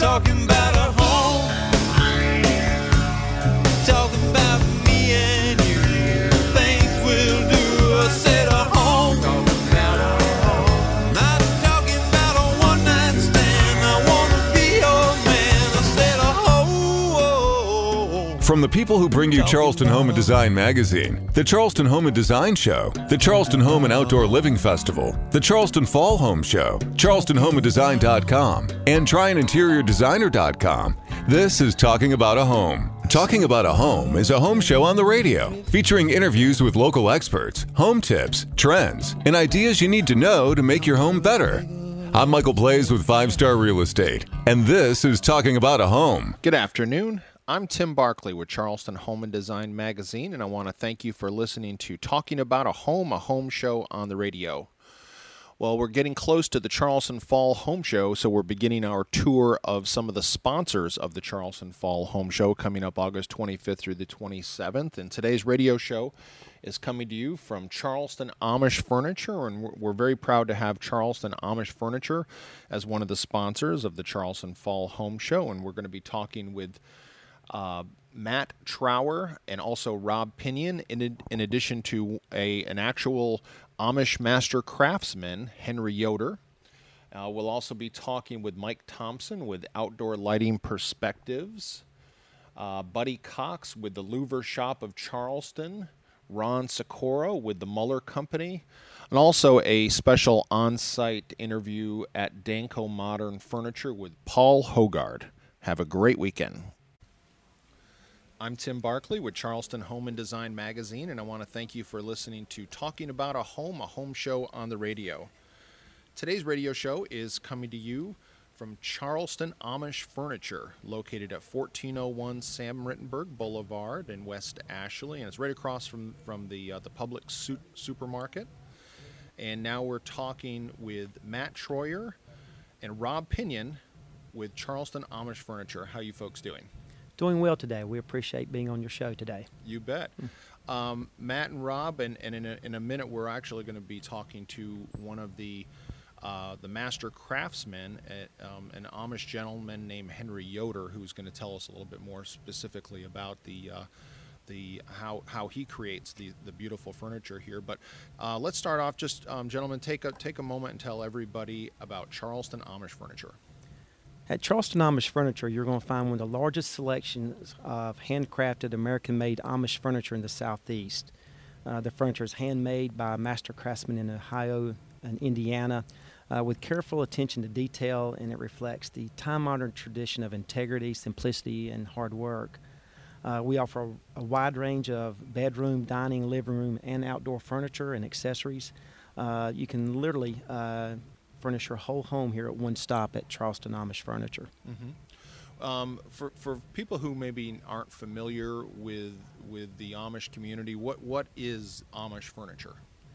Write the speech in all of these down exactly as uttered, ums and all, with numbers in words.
talking about a home. Talking about me and you. Things we'll do. I said a home. Talking about a home. Not talking about a one night stand. I wanna be your man. I said a home. From the people who bring you Charleston Home and Design magazine, the Charleston Home and Design Show, the Charleston Home and Outdoor Living Festival, the Charleston Fall Home Show, Charleston Home and Design dot com, and Try An Interior Designer dot com, this is Talking About a Home. Talking About a Home is a home show on the radio, featuring interviews with local experts, home tips, trends, and ideas you need to know to make your home better. I'm Michael Blaze with Five Star Real Estate, and this is Talking About a Home. Good afternoon. I'm Tim Barkley with Charleston Home and Design magazine, and I want to thank you for listening to Talking About a Home, a home show on the radio. Well, we're getting close to the Charleston Fall Home Show, so we're beginning our tour of some of the sponsors of the Charleston Fall Home Show coming up August twenty-fifth through the twenty-seventh. And today's radio show is coming to you from Charleston Amish Furniture, and we're, we're very proud to have Charleston Amish Furniture as one of the sponsors of the Charleston Fall Home Show, and we're going to be talking with Uh, Matt Trower and also Rob Pinion, in, in addition to a an actual Amish master craftsman, Henry Yoder. Uh, we'll also be talking with Mike Thompson with Outdoor Lighting Perspectives, uh, Buddy Cox with the Louver Shop of Charleston, Ron Socorro with the Muller Company, and also a special on-site interview at Danco Modern Furniture with Paul Hogard. Have a great weekend. I'm Tim Barkley with Charleston Home and Design magazine, and I want to thank you for listening to Talking About a Home, a home show on the radio. Today's radio show is coming to you from Charleston Amish Furniture, located at fourteen oh one Sam Rittenberg Boulevard in West Ashley, and it's right across from, from the, uh, the Publix su- supermarket. And now we're talking with Matt Troyer and Rob Pinion with Charleston Amish Furniture. How you folks doing? Doing well today. We appreciate being on your show today. You bet. Um, Matt and Rob, and, and in, a, in a minute we're actually going to be talking to one of the uh, the master craftsmen, at, um, an Amish gentleman named Henry Yoder, who's going to tell us a little bit more specifically about the uh, the how how he creates the, the beautiful furniture here. But uh, let's start off. Just um, gentlemen, take a take a moment and tell everybody about Charleston Amish Furniture. At Charleston Amish Furniture, you're going to find one of the largest selections of handcrafted American-made Amish furniture in the Southeast. Uh, the furniture is handmade by master craftsmen in Ohio and Indiana uh, with careful attention to detail, and it reflects the time-honored tradition of integrity, simplicity, and hard work. Uh, we offer a, a wide range of bedroom, dining, living room, and outdoor furniture and accessories. Uh, you can literally uh, furnish your whole home here at one stop at Charleston Amish Furniture. Mm-hmm. Um, for for people who maybe aren't familiar with with the Amish community, what what is Amish furniture?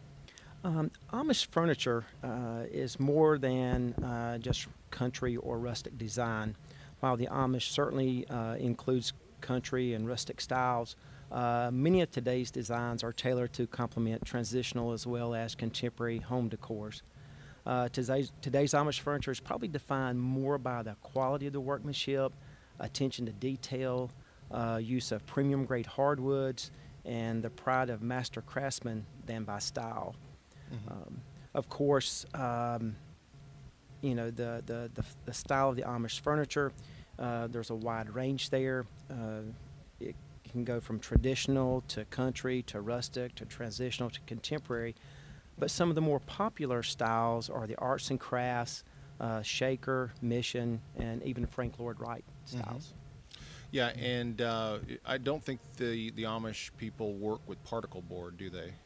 Um, Amish furniture uh, is more than uh, just country or rustic design. While the Amish certainly uh, includes country and rustic styles, uh, many of today's designs are tailored to complement transitional as well as contemporary home decors. Uh, today's, today's Amish furniture is probably defined more by the quality of the workmanship, attention to detail, uh, use of premium grade hardwoods, and the pride of master craftsmen than by style. Mm-hmm. Um, of course, um, you know, the, the, the, the style of the Amish furniture, uh, there's a wide range there. Uh, it can go from traditional to country to rustic to transitional to contemporary. But some of the more popular styles are the arts and crafts, uh, Shaker, Mission, and even Frank Lloyd Wright styles. Mm-hmm. Yeah, and uh, I don't think the, the Amish people work with particle board, do they?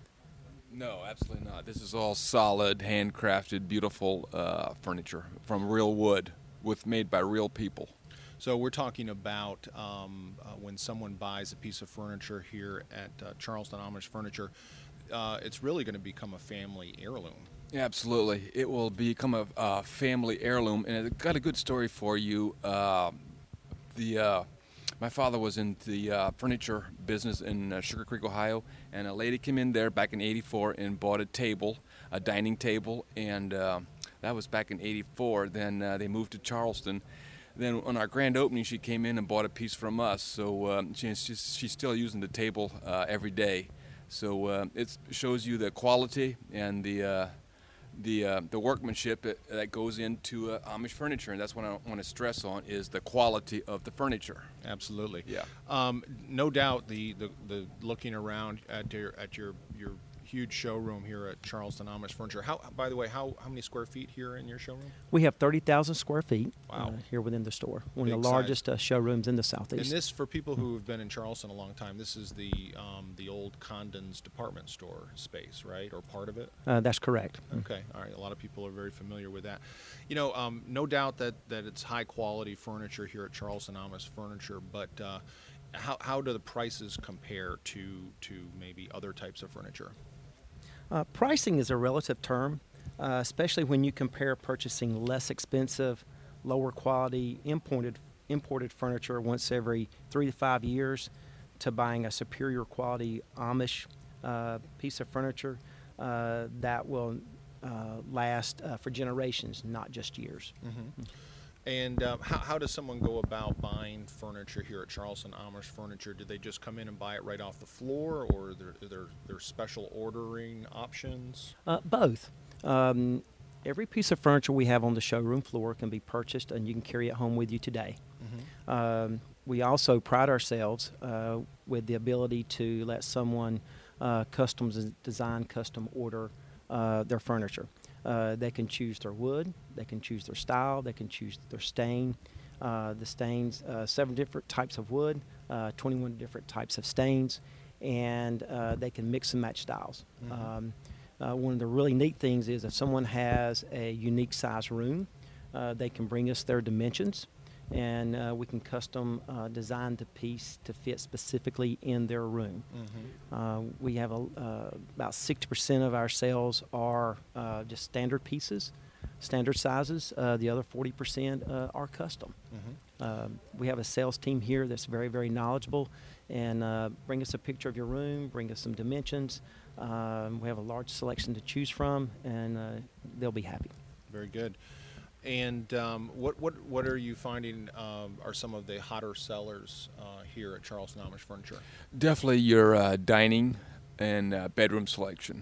No, absolutely not. This is all solid, handcrafted, beautiful uh, furniture from real wood, with made by real people. So we're talking about um, uh, when someone buys a piece of furniture here at uh, Charleston Amish Furniture, uh, it's really going to become a family heirloom. Yeah, absolutely. It will become a uh, family heirloom, and I've got a good story for you. Uh, the uh, my father was in the uh, furniture business in uh, Sugar Creek, Ohio, and a lady came in there back in eighty-four and bought a table, a dining table, and uh, that was back in eighty-four. Then uh, they moved to Charleston. then on our grand opening, she came in and bought a piece from us. So um, she, she's, she's still using the table uh, every day. So uh, it shows you the quality and the uh, the uh, the workmanship that, that goes into uh, Amish furniture, and that's what I want to stress on is the quality of the furniture. Absolutely. Yeah. Um, no doubt the, the, the looking around at your at your your huge showroom here at Charleston Amish Furniture. How, by the way, how, how many square feet here in your showroom? We have thirty thousand square feet Wow. uh, here within the store. One Big of the size. largest uh, showrooms in the Southeast. And this, for people who have been in Charleston a long time, this is the um, the old Condon's department store space, right, or part of it? Uh, that's correct. Okay, all right. A lot of people are very familiar with that. You know, um, no doubt that, that it's high quality furniture here at Charleston Amish Furniture, but uh, how, how do the prices compare to to maybe other types of furniture? Uh, pricing is a relative term, uh, especially when you compare purchasing less expensive, lower quality imported imported furniture once every three to five years to buying a superior quality Amish uh, piece of furniture uh, that will uh, last uh, for generations, not just years. Mm-hmm. And um, how, how does someone go about buying furniture here at Charleston Amish Furniture? Do they just come in and buy it right off the floor, or are there, are there, there special ordering options? Uh, both. Um, every piece of furniture we have on the showroom floor can be purchased, and you can carry it home with you today. Mm-hmm. Um, we also pride ourselves uh, with the ability to let someone uh, custom des- design, custom order uh, their furniture. Uh, they can choose their wood, they can choose their style, they can choose their stain. Uh, the stains, uh, seven different types of wood, uh, twenty-one different types of stains, and uh, they can mix and match styles. Mhm. Um, uh, one of the really neat things is if someone has a unique size room, uh, they can bring us their dimensions, and uh, we can custom uh, design the piece to fit specifically in their room. Mm-hmm. Uh, we have a, uh, about sixty percent of our sales are uh, just standard pieces, standard sizes. Uh, the other forty percent uh, are custom. Mm-hmm. Uh, we have a sales team here that's very, very knowledgeable, and uh, bring us a picture of your room, bring us some dimensions. Um, we have a large selection to choose from, and uh, they'll be happy. Very good. And um, what, what, what are you finding um, are some of the hotter sellers uh, here at Charleston Amish Furniture? Definitely your uh, dining and uh, bedroom selection.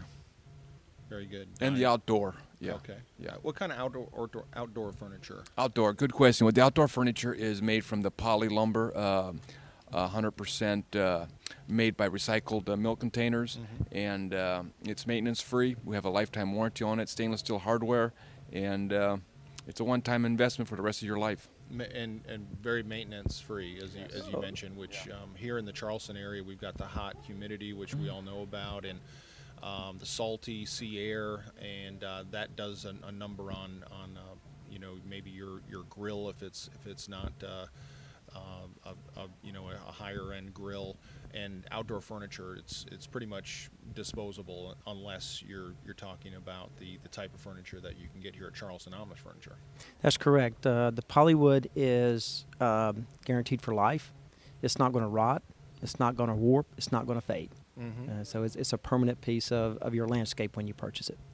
Very good. And the Dining. outdoor. Yeah. Okay. Yeah. Uh, what kind of outdoor, outdoor outdoor furniture? Outdoor, good question. Well, the outdoor furniture is made from the poly lumber, uh, one hundred percent uh, made by recycled uh, milk containers, Mhm. and uh, it's maintenance free. We have a lifetime warranty on it, stainless steel hardware, and uh, it's a one-time investment for the rest of your life. Ma- And, and very maintenance free, as you, as you Oh. mentioned, which um, here in the Charleston area, we've got the hot humidity, which we all know about, and um, the salty sea air, and uh, that does a, a number on, on uh, you know, maybe your, your grill if it's, if it's not uh, uh, a, a, you know, a higher end grill. And outdoor furniture, it's it's pretty much disposable unless you're you're talking about the, the type of furniture that you can get here at Charleston Amish Furniture. That's correct. Uh, the polywood is um, guaranteed for life. It's not going to rot. It's not going to warp. It's not going to fade. Mm-hmm. Uh, so it's, it's a permanent piece of, of your landscape when you purchase it.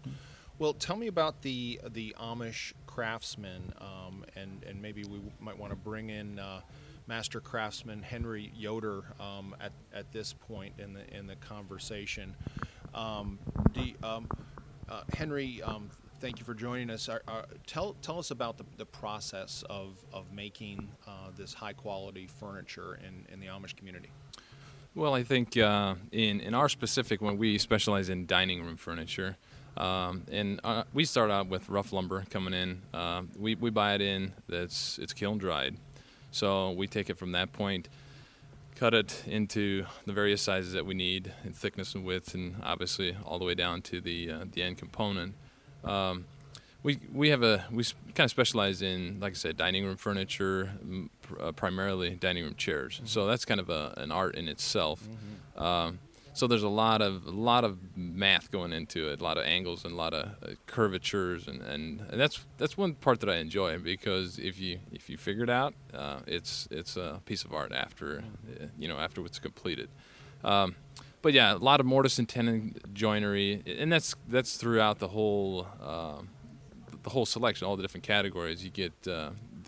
Well, tell me about the the Amish craftsmen, um, and and maybe we might want to bring in uh, master craftsman Henry Yoder um, at at this point in the in the conversation. Um, do you- um, uh, Henry, um, thank you for joining us. Are, are, tell tell us about the, the process of of making uh, this high quality furniture in in the Amish community. Well, I think uh, in in our specific one, we specialize in dining room furniture, um, and uh, we start out with rough lumber coming in. Uh, we we buy it in that's it's kiln dried, so we take it from that point, cut it into the various sizes that we need in thickness and width, and obviously all the way down to the uh, the end component. Um, we we have a we kind of specialize in, like I said, dining room furniture, m- pr- uh, primarily dining room chairs. Mm-hmm. So that's kind of a, an art in itself. Um, so there's a lot of a lot of math going into it, a lot of angles and a lot of uh, curvatures, and, and, and that's that's one part that I enjoy, because if you if you figure it out, uh, it's it's a piece of art after uh, you know after it's completed. Um, but yeah, a lot of mortise and tenon joinery, and that's that's throughout the whole. Um, the whole selection, all the different categories. You get uh,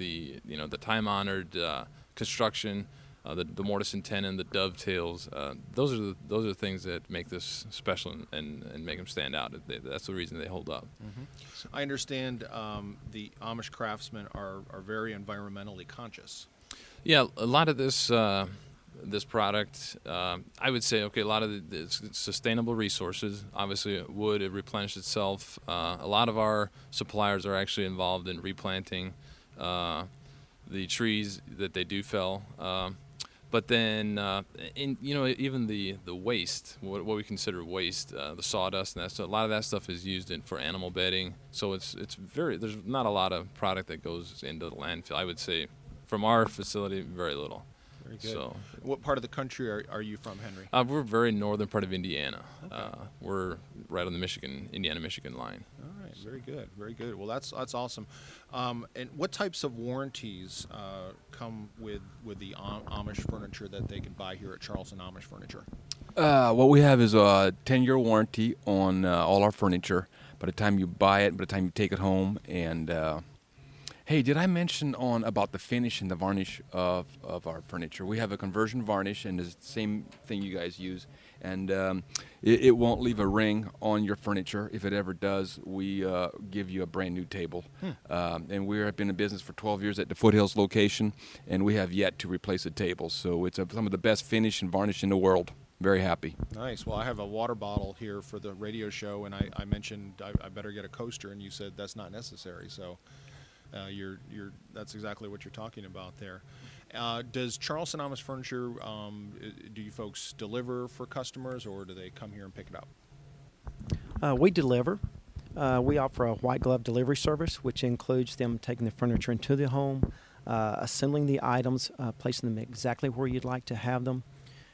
the you know the time-honored uh, construction, uh, the, the mortise and tenon, the dovetails. Uh, those are the, those are the things that make this special and, and, and make them stand out. They, that's the reason they hold up. I understand um, the Amish craftsmen are, are very environmentally conscious. Yeah, a lot of this uh, this product, uh, I would say, okay, a lot of the, it's sustainable resources. Obviously, wood, it replenishes itself. Uh, a lot of our suppliers are actually involved in replanting uh, the trees that they do fell. Um, but then, uh, in you know, even the the waste, what, what we consider waste, uh, the sawdust, and that stuff, a lot of that stuff is used in, for animal bedding. So it's it's very there's not a lot of product that goes into the landfill. I would say, from our facility, very little. Very good. So, What part of the country are, are you from, Henry? uh, we're very northern part of Indiana. Uh, we're right on the Michigan, Indiana-Michigan line. All right, very good, very good. Well, that's that's awesome. Um, and what types of warranties uh, come with with the Am- Amish furniture that they can buy here at Charleston Amish Furniture? Uh, what we have is a ten-year warranty on uh, all our furniture. By the time you buy it, by the time you take it home, and uh, hey, did I mention on about the finish and the varnish of, of our furniture? We have a conversion varnish, and it's the same thing you guys use, and um, it, it won't leave a ring on your furniture. If it ever does, we uh, give you a brand new table. Hmm. Um, and we have been in business for twelve years at the Foothills location, and we have yet to replace a table. So it's a, some of the best finish and varnish in the world. Very happy. Nice. Well, I have a water bottle here for the radio show, and I, I mentioned I, I better get a coaster, and you said that's not necessary. So. Uh, you're, you're, that's exactly what you're talking about there. Uh, does Charleston Amish Furniture, um, i- do you folks deliver for customers, or do they come here and pick it up? Uh, we deliver. Uh, we offer a white glove delivery service, which includes them taking the furniture into the home, uh, assembling the items, uh, placing them exactly where you'd like to have them.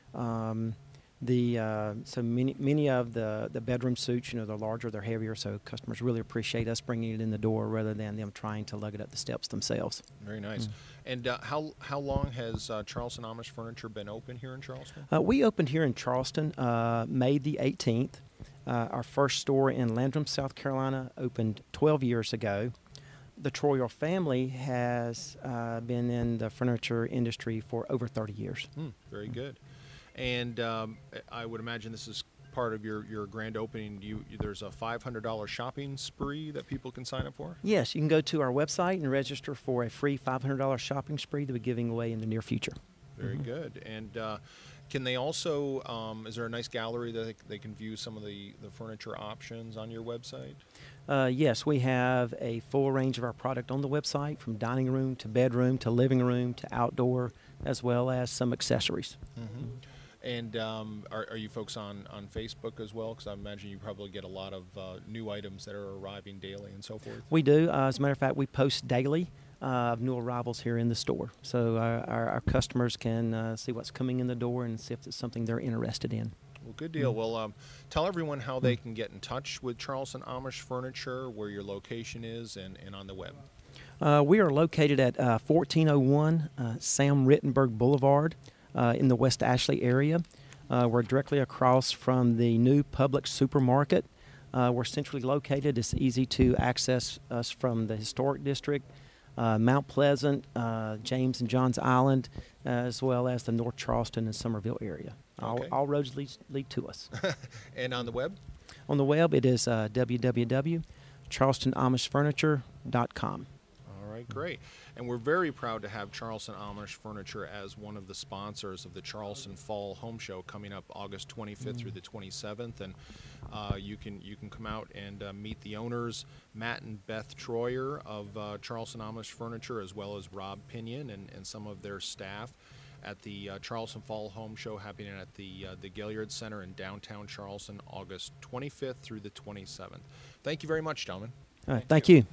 Um, the uh, so many many of the the bedroom suits, you know, they're larger, they're heavier, so customers really appreciate us bringing it in the door rather than them trying to lug it up the steps themselves. Very nice. And uh, how how long has uh, Charleston Amish Furniture been open here in Charleston? Uh, we opened here in Charleston uh, May the eighteenth. Uh, our first store in Landrum, South Carolina, opened twelve years ago. The Troyer family has uh, been in the furniture industry for over thirty years. Hmm, very good. And um, I would imagine this is part of your, your grand opening. You, there's a five hundred dollars shopping spree that people can sign up for? Yes, you can go to our website and register for a free five hundred dollars shopping spree that we're giving away in the near future. Very good. And uh, can they also, um, is there a nice gallery that they, they can view some of the, the furniture options on your website? Uh, yes, we have a full range of our product on the website, from dining room to bedroom to living room to outdoor, as well as some accessories. Mm-hmm. And um, are, are you folks on, on Facebook as well? Because I imagine you probably get a lot of uh, new items that are arriving daily and so forth. We do. Uh, as a matter of fact, we post daily uh, of new arrivals here in the store. So our, our, our customers can uh, see what's coming in the door and see if it's something they're interested in. Well, good deal. Well, um, tell everyone how they can get in touch with Charleston Amish Furniture, where your location is, and, and on the web. Uh, we are located at uh, fourteen oh one uh, Sam Rittenberg Boulevard uh, in the West Ashley area. Uh, we're directly across from the new Publix supermarket. Uh, we're centrally located. It's easy to access us from the historic district, uh, Mount Pleasant, uh, James and Johns Island, uh, as well as the North Charleston and Somerville area. All, Okay. all roads lead, lead to us. And on the web? On the web, it is uh, w w w dot charleston amish furniture dot com. All right, great. And we're very proud to have Charleston Amish Furniture as one of the sponsors of the Charleston Fall Home Show coming up August twenty-fifth through the twenty-seventh. And uh, you can you can come out and uh, meet the owners, Matt and Beth Troyer of uh, Charleston Amish Furniture, as well as Rob Pinion and, and some of their staff at the uh, Charleston Fall Home Show happening at the uh, the Gaillard Center in downtown Charleston, August twenty-fifth through the twenty-seventh. Thank you very much, gentlemen. All right, thank you.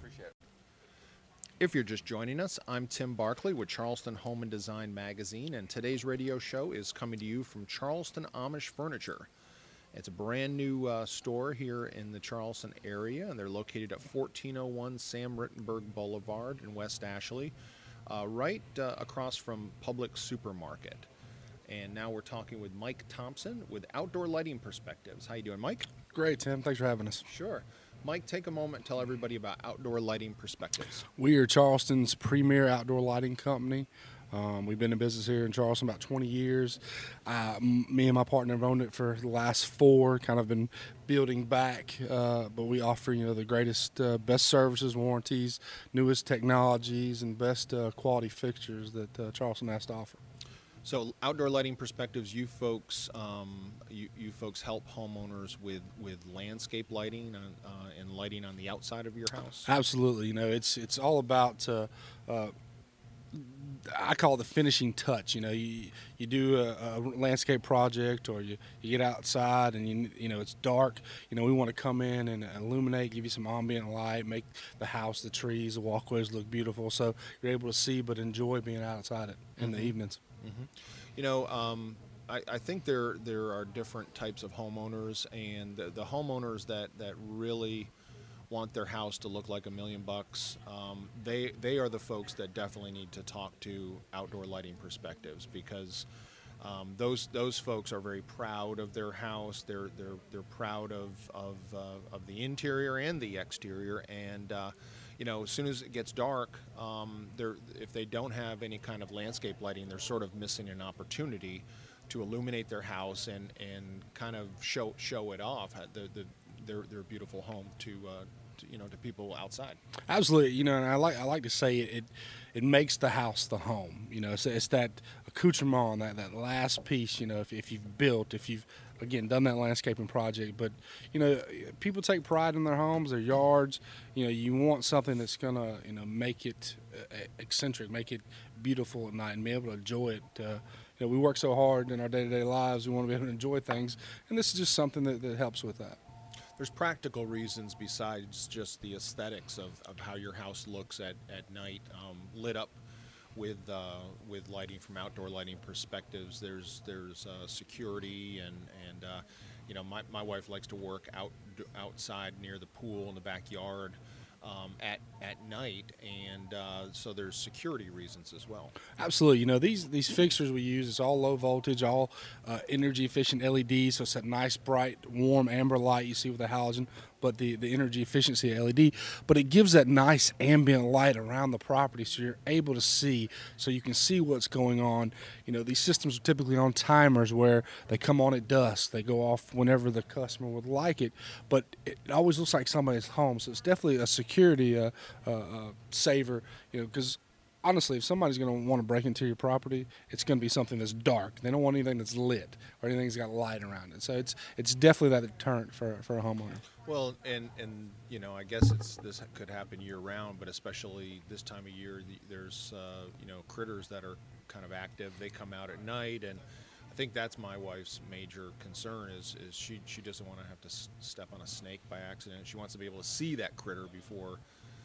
If you're just joining us, I'm Tim Barkley with Charleston Home and Design Magazine, and today's radio show is coming to you from Charleston Amish Furniture. It's a brand new uh, store here in the Charleston area, and they're located at fourteen oh one Sam Rittenberg Boulevard in West Ashley, uh, right uh, across from Publix Supermarket. And now we're talking with Mike Thompson with Outdoor Lighting Perspectives. How you doing, Mike? Great, Tim. Thanks for having us. Sure. Mike, take a moment and tell everybody about Outdoor Lighting Perspectives. We are Charleston's premier outdoor lighting company. Um, we've been in business here in Charleston about twenty years. Uh, m- me and my partner have owned it for the last four, kind of been building back, uh, but we offer, you know, the greatest, uh, best services, warranties, newest technologies, and best uh, quality fixtures that uh, Charleston has to offer. So, Outdoor Lighting Perspectives, you folks, um, you, you folks help homeowners with, with landscape lighting on, uh, and lighting on the outside of your house. Absolutely, you know, it's it's all about. Uh, uh, I call it the finishing touch. You know, you you do a, a landscape project, or you, you get outside and you you know it's dark. You know, we want to come in and illuminate, give you some ambient light, make the house, the trees, the walkways look beautiful, so you're able to see but enjoy being outside it in Mm-hmm. the evenings. Mm-hmm. You know, um, I, I think there there are different types of homeowners, and the, the homeowners that, that really want their house to look like a million bucks, um, they they are the folks that definitely need to talk to Outdoor Lighting Perspectives, because um, those those folks are very proud of their house. They're they're they're proud of of uh, of the interior and the exterior, and uh, you know, as soon as it gets dark, um, they're if they don't have any kind of landscape lighting, they're sort of missing an opportunity to illuminate their house and, and kind of show show it off, the, the their their beautiful home to, uh, to you know to people outside. Absolutely, you know, and I like I like to say it it, it makes the house the home. You know, it's, it's that accoutrement, that that last piece. You know, if if you've built, if you've again done that landscaping project, but you know, people take pride in their homes, their yards. You know, you want something that's gonna you know make it uh, eccentric, make it beautiful at night, and be able to enjoy it. Uh, you know, we work so hard in our day-to-day lives. We want to be able to enjoy things, and this is just something that, that helps with that. There's practical reasons besides just the aesthetics of, of how your house looks at, at night, um, lit up with uh, with lighting from Outdoor Lighting Perspectives. There's there's uh, security, and and uh, you know my, my wife likes to work out outside near the pool in the backyard um, at at night, and uh, so there's security reasons as well. Absolutely. You know, these these fixtures we use, it's all low voltage, all uh, energy efficient L E Ds, so it's that nice bright warm amber light you see with the halogen, but the, the energy efficiency of L E D, but it gives that nice ambient light around the property, so you're able to see, so you can see what's going on. You know, these systems are typically on timers where they come on at dusk, they go off whenever the customer would like it, but it always looks like somebody's home, so it's definitely a security uh, uh, uh, saver, you know, because honestly, if somebody's going to want to break into your property, it's going to be something that's dark. They don't want anything that's lit or anything that's got light around it. So it's it's definitely that deterrent for for a homeowner. Well, and and you know, I guess it's this could happen year round, but especially this time of year, the, there's uh, you know critters that are kind of active. They come out at night, and I think that's my wife's major concern is is she she doesn't want to have to s- step on a snake by accident. She wants to be able to see that critter before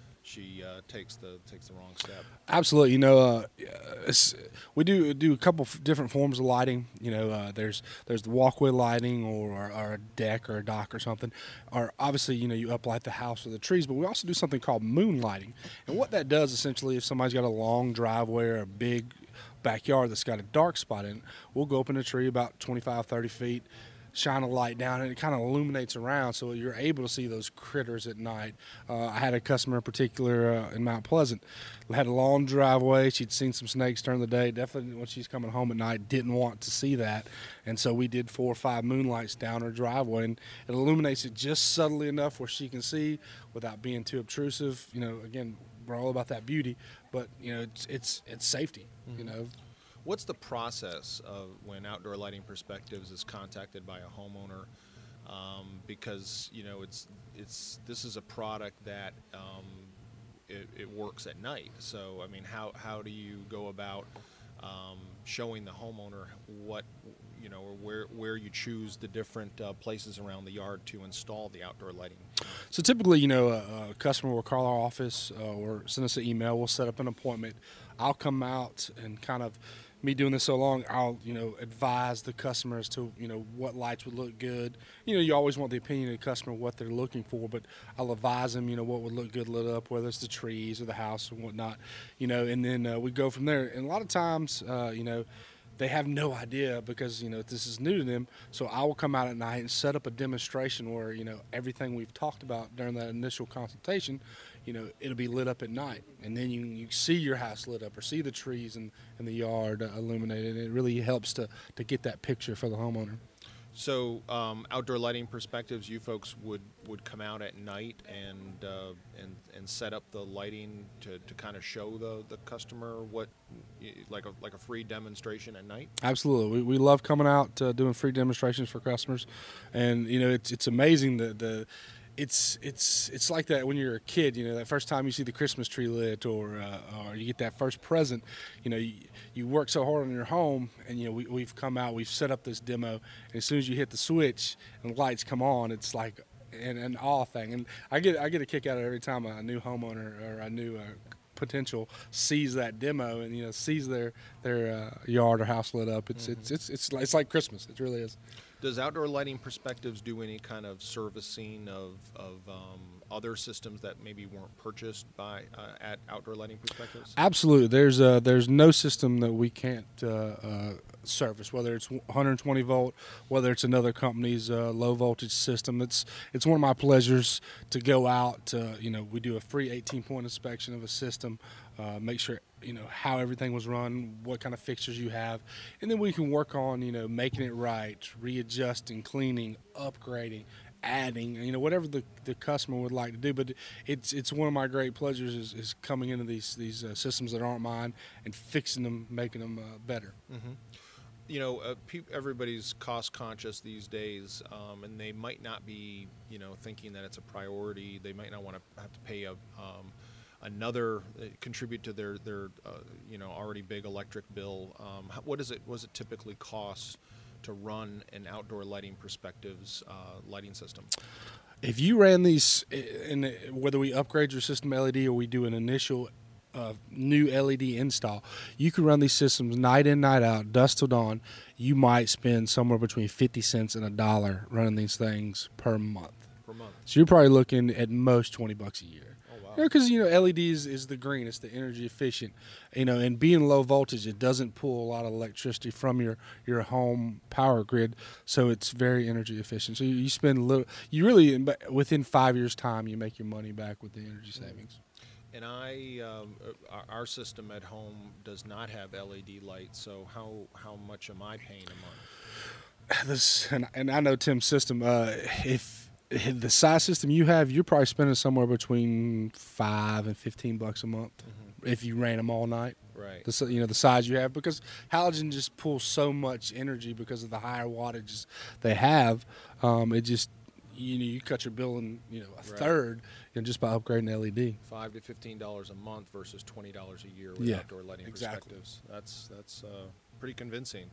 she uh, takes the takes the wrong step. Absolutely, you know, uh, it's, we do do a couple f- different forms of lighting. You know, uh, there's there's the walkway lighting, or, or, or a deck or a dock or something. Or obviously, you know, you uplight the house or the trees. But we also do something called moon lighting, and what that does essentially, if somebody's got a long driveway or a big backyard that's got a dark spot in it, we'll go up in a tree about twenty-five, thirty feet. Shine a light down, and it kind of illuminates around, so you're able to see those critters at night. Uh, I had a customer in particular uh, in Mount Pleasant, had a long driveway. She'd seen some snakes during the day. Definitely, when she's coming home at night, didn't want to see that, and so we did four or five moonlights down her driveway, and it illuminates it just subtly enough where she can see without being too obtrusive. You know, again, we're all about that beauty, but you know, it's it's, it's safety. Mm-hmm. You know. What's the process of when Outdoor Lighting Perspectives is contacted by a homeowner? Um, because you know it's it's this is a product that um, it, it works at night. So I mean, how how do you go about um, showing the homeowner what you know, or where where you choose the different uh, places around the yard to install the outdoor lighting? So typically, you know, a, a customer will call our office uh, or send us an email. We'll set up an appointment. I'll come out and kind of, me doing this so long, I'll, you know, advise the customer as to, you know, what lights would look good. You know, you always want the opinion of the customer, what they're looking for, but I'll advise them, you know, what would look good lit up, whether it's the trees or the house or whatnot, you know, and then uh, we go from there. And a lot of times, uh, you know, they have no idea because, you know, this is new to them. So I will come out at night and set up a demonstration where, you know, everything we've talked about during that initial consultation, you know, it'll be lit up at night. And then you, you see your house lit up or see the trees in, in the yard uh, illuminated. And it really helps to, to get that picture for the homeowner. So, um, outdoor lighting perspectives, you folks would, would come out at night and uh, and and set up the lighting to, to kind of show the, the customer what, like a like a free demonstration at night. Absolutely, we, we love coming out uh, doing free demonstrations for customers, and you know it's it's amazing the the. It's it's it's like that when you're a kid, you know, that first time you see the Christmas tree lit, or uh, or you get that first present, you know, you, you work so hard on your home, and you know we we've come out, we've set up this demo, and as soon as you hit the switch and the lights come on, it's like an, an awe thing, and I get I get a kick out of it every time a new homeowner or a new uh, potential sees that demo and you know sees their their uh, yard or house lit up. It's, mm-hmm. it's it's it's it's like Christmas. It really is. Does Outdoor Lighting Perspectives do any kind of servicing of, of um, other systems that maybe weren't purchased by uh, at Outdoor Lighting Perspectives? Absolutely. There's uh, there's no system that we can't uh, uh, service, whether it's one hundred twenty volt, whether it's another company's uh, low voltage system. It's it's one of my pleasures to go out. Uh, you know, we do a free eighteen point inspection of a system, uh, make sure you know how everything was run, what kind of fixtures you have, and then we can work on you know making it right, readjusting, cleaning, upgrading, adding, you know whatever the, the customer would like to do. But it's it's one of my great pleasures is, is coming into these these uh, systems that aren't mine and fixing them, making them uh, better. Mm-hmm. You know, uh, pe- everybody's cost conscious these days, um, and they might not be you know thinking that it's a priority. They might not want to have to pay a um, another uh, contribute to their their uh, you know already big electric bill. Um, how, what does it was it typically cost to run an Outdoor Lighting Perspectives uh, lighting system? If you ran these, in whether we upgrade your system to L E D or we do an initial uh, new L E D install, you can run these systems night in, night out, dusk till dawn. You might spend somewhere between fifty cents and a dollar running these things per month. Per month. So you're probably looking at most twenty bucks a year. Wow. Because you know L E Ds is the green, it's the energy efficient, you know, and being low voltage, it doesn't pull a lot of electricity from your, your home power grid, so it's very energy efficient. So you, you spend a little, you really within five years' time, you make your money back with the energy savings. And I, um, our, our system at home does not have L E D lights, so how how much am I paying a month? This and, and I know Tim's system. Uh, if the size system you have, you're probably spending somewhere between five and fifteen bucks a month mm-hmm. if you ran them all night. Right. The you know the size you have, because halogen just pulls so much energy because of the higher wattages they have. Um, it just you know you cut your bill in you know a right. third, you know, just by upgrading L E D. Five to fifteen dollars a month versus twenty dollars a year with yeah, Outdoor Lighting exactly. Perspectives. That's that's uh, pretty convincing.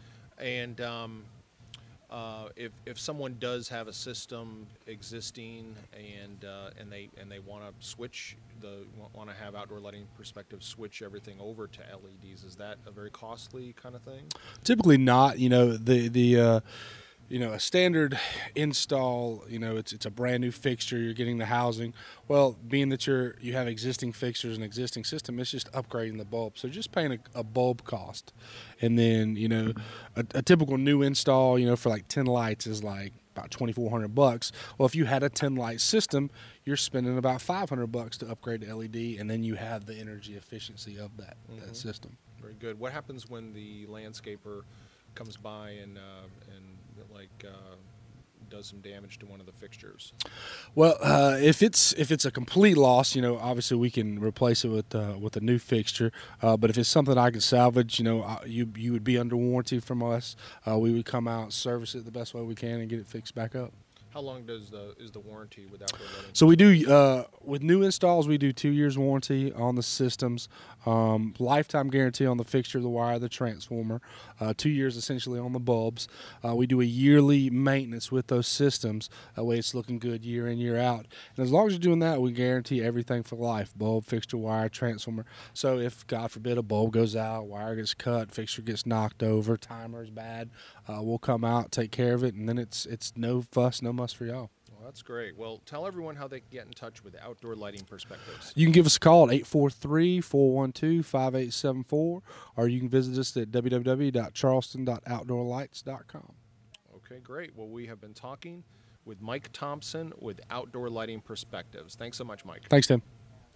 And um, Uh, if if someone does have a system existing and uh, and they and they want to switch the want to have Outdoor Lighting Perspective switch everything over to L E Ds, is that a very costly kind of thing? Typically not. You know the the. Uh, You know, a standard install, you know, it's it's a brand new fixture, you're getting the housing. Well, being that you're you have existing fixtures and existing system, it's just upgrading the bulb. So just paying a, a bulb cost. And then, you know, a, a typical new install, you know, for like ten lights is like about twenty-four hundred bucks. Well, if you had a ten light system, you're spending about five hundred bucks to upgrade to L E D, and then you have the energy efficiency of that, mm-hmm. that system. Very good. What happens when the landscaper comes by and uh, and like uh, does some damage to one of the fixtures? Well, uh, if it's if it's a complete loss, you know, obviously we can replace it with uh, with a new fixture. Uh, but if it's something I can salvage, you know, uh, you you would be under warranty from us. Uh, we would come out, service it the best way we can, and get it fixed back up. How long does the is the warranty with Outdoor Lighting? So we do uh, with new installs, we do two years warranty on the systems, um, lifetime guarantee on the fixture, the wire, the transformer, uh, two years essentially on the bulbs. Uh, we do a yearly maintenance with those systems. That way, it's looking good year in, year out. And as long as you're doing that, we guarantee everything for life: bulb, fixture, wire, transformer. So if God forbid a bulb goes out, wire gets cut, fixture gets knocked over, timer's bad, uh, we'll come out, take care of it, and then it's it's no fuss, no muss for y'all. Well, that's great. Well, tell everyone how they can get in touch with Outdoor Lighting Perspectives. You can give us a call at eight four three, four one two, five eight seven four, or you can visit us at w w w dot charleston dot outdoor lights dot com. Okay, great. Well, we have been talking with Mike Thompson with Outdoor Lighting Perspectives. Thanks so much, Mike. Thanks, Tim.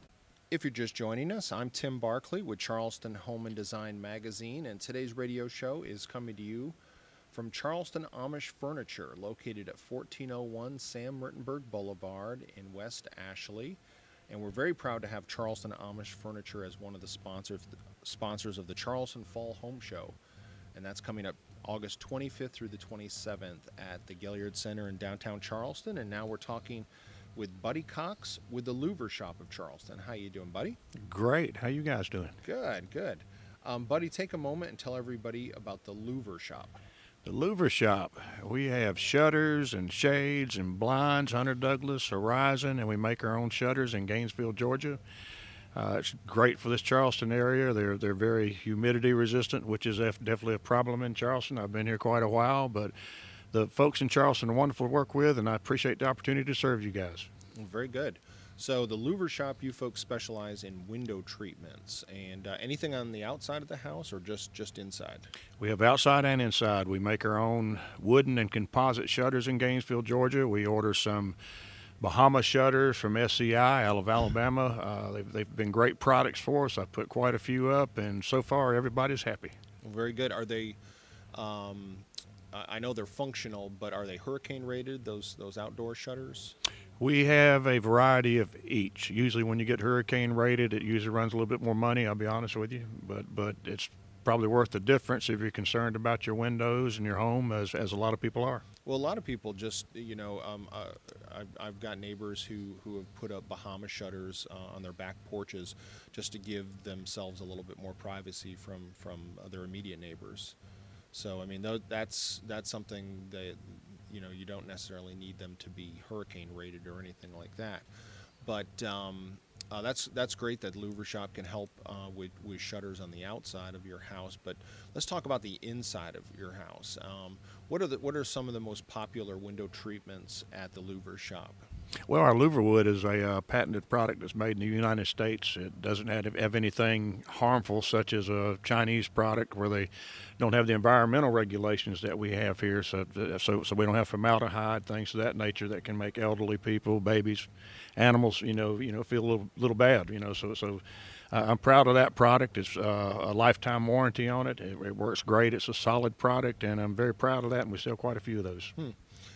If you're just joining us, I'm Tim Barkley with Charleston Home and Design Magazine, and today's radio show is coming to you from Charleston Amish Furniture, located at fourteen oh one Sam Rittenberg Boulevard in West Ashley. And we're very proud to have Charleston Amish Furniture as one of the sponsors sponsors of the Charleston Fall Home Show. And that's coming up August twenty-fifth through the twenty-seventh at the Gaillard Center in downtown Charleston. And now we're talking with Buddy Cox with the Louver Shop of Charleston. How you doing, Buddy? Great. How you guys doing? Good, good. Um, Buddy, take a moment and tell everybody about the Louver Shop. The Louver Shop. We have shutters and shades and blinds, Hunter Douglas, Horizon, and we make our own shutters in Gainesville, Georgia. Uh, it's great for this Charleston area. They're they're very humidity resistant, which is def- definitely a problem in Charleston. I've been here quite a while, but the folks in Charleston are wonderful to work with, and I appreciate the opportunity to serve you guys. Very good. So the Louver Shop, you folks specialize in window treatments and uh, anything on the outside of the house or just, just inside? We have outside and inside. We make our own wooden and composite shutters in Gainesville, Georgia. We order some Bahama shutters from S C I out of Alabama. Uh, they've, they've been great products for us. I put quite a few up, and so far everybody's happy. Very good. Are they, um, I know they're functional, but are they hurricane rated, those, those outdoor shutters? We have a variety of each. Usually when you get hurricane rated, it usually runs a little bit more money, I'll be honest with you, but but it's probably worth the difference if you're concerned about your windows and your home, as, as a lot of people are. Well, a lot of people just, you know, um, uh, I've, I've got neighbors who, who have put up Bahama shutters uh, on their back porches just to give themselves a little bit more privacy from, from their immediate neighbors. So, I mean, th- that's that's something that, you know, you don't necessarily need them to be hurricane rated or anything like that. But um, uh, that's that's great that Louver Shop can help uh, with, with shutters on the outside of your house. But let's talk about the inside of your house. Um, what are the what are some of the most popular window treatments at the Louver Shop? Well, our louver wood is a uh, patented product that's made in the United States. It doesn't have, have anything harmful, such as a Chinese product where they don't have the environmental regulations that we have here. So, so, so we don't have formaldehyde, things of that nature that can make elderly people, babies, animals, you know, you know, feel a little, little bad. You know, so, so uh, I'm proud of that product. It's uh, a lifetime warranty on it. it. It works great. It's a solid product, and I'm very proud of that. And we sell quite a few of those. Hmm.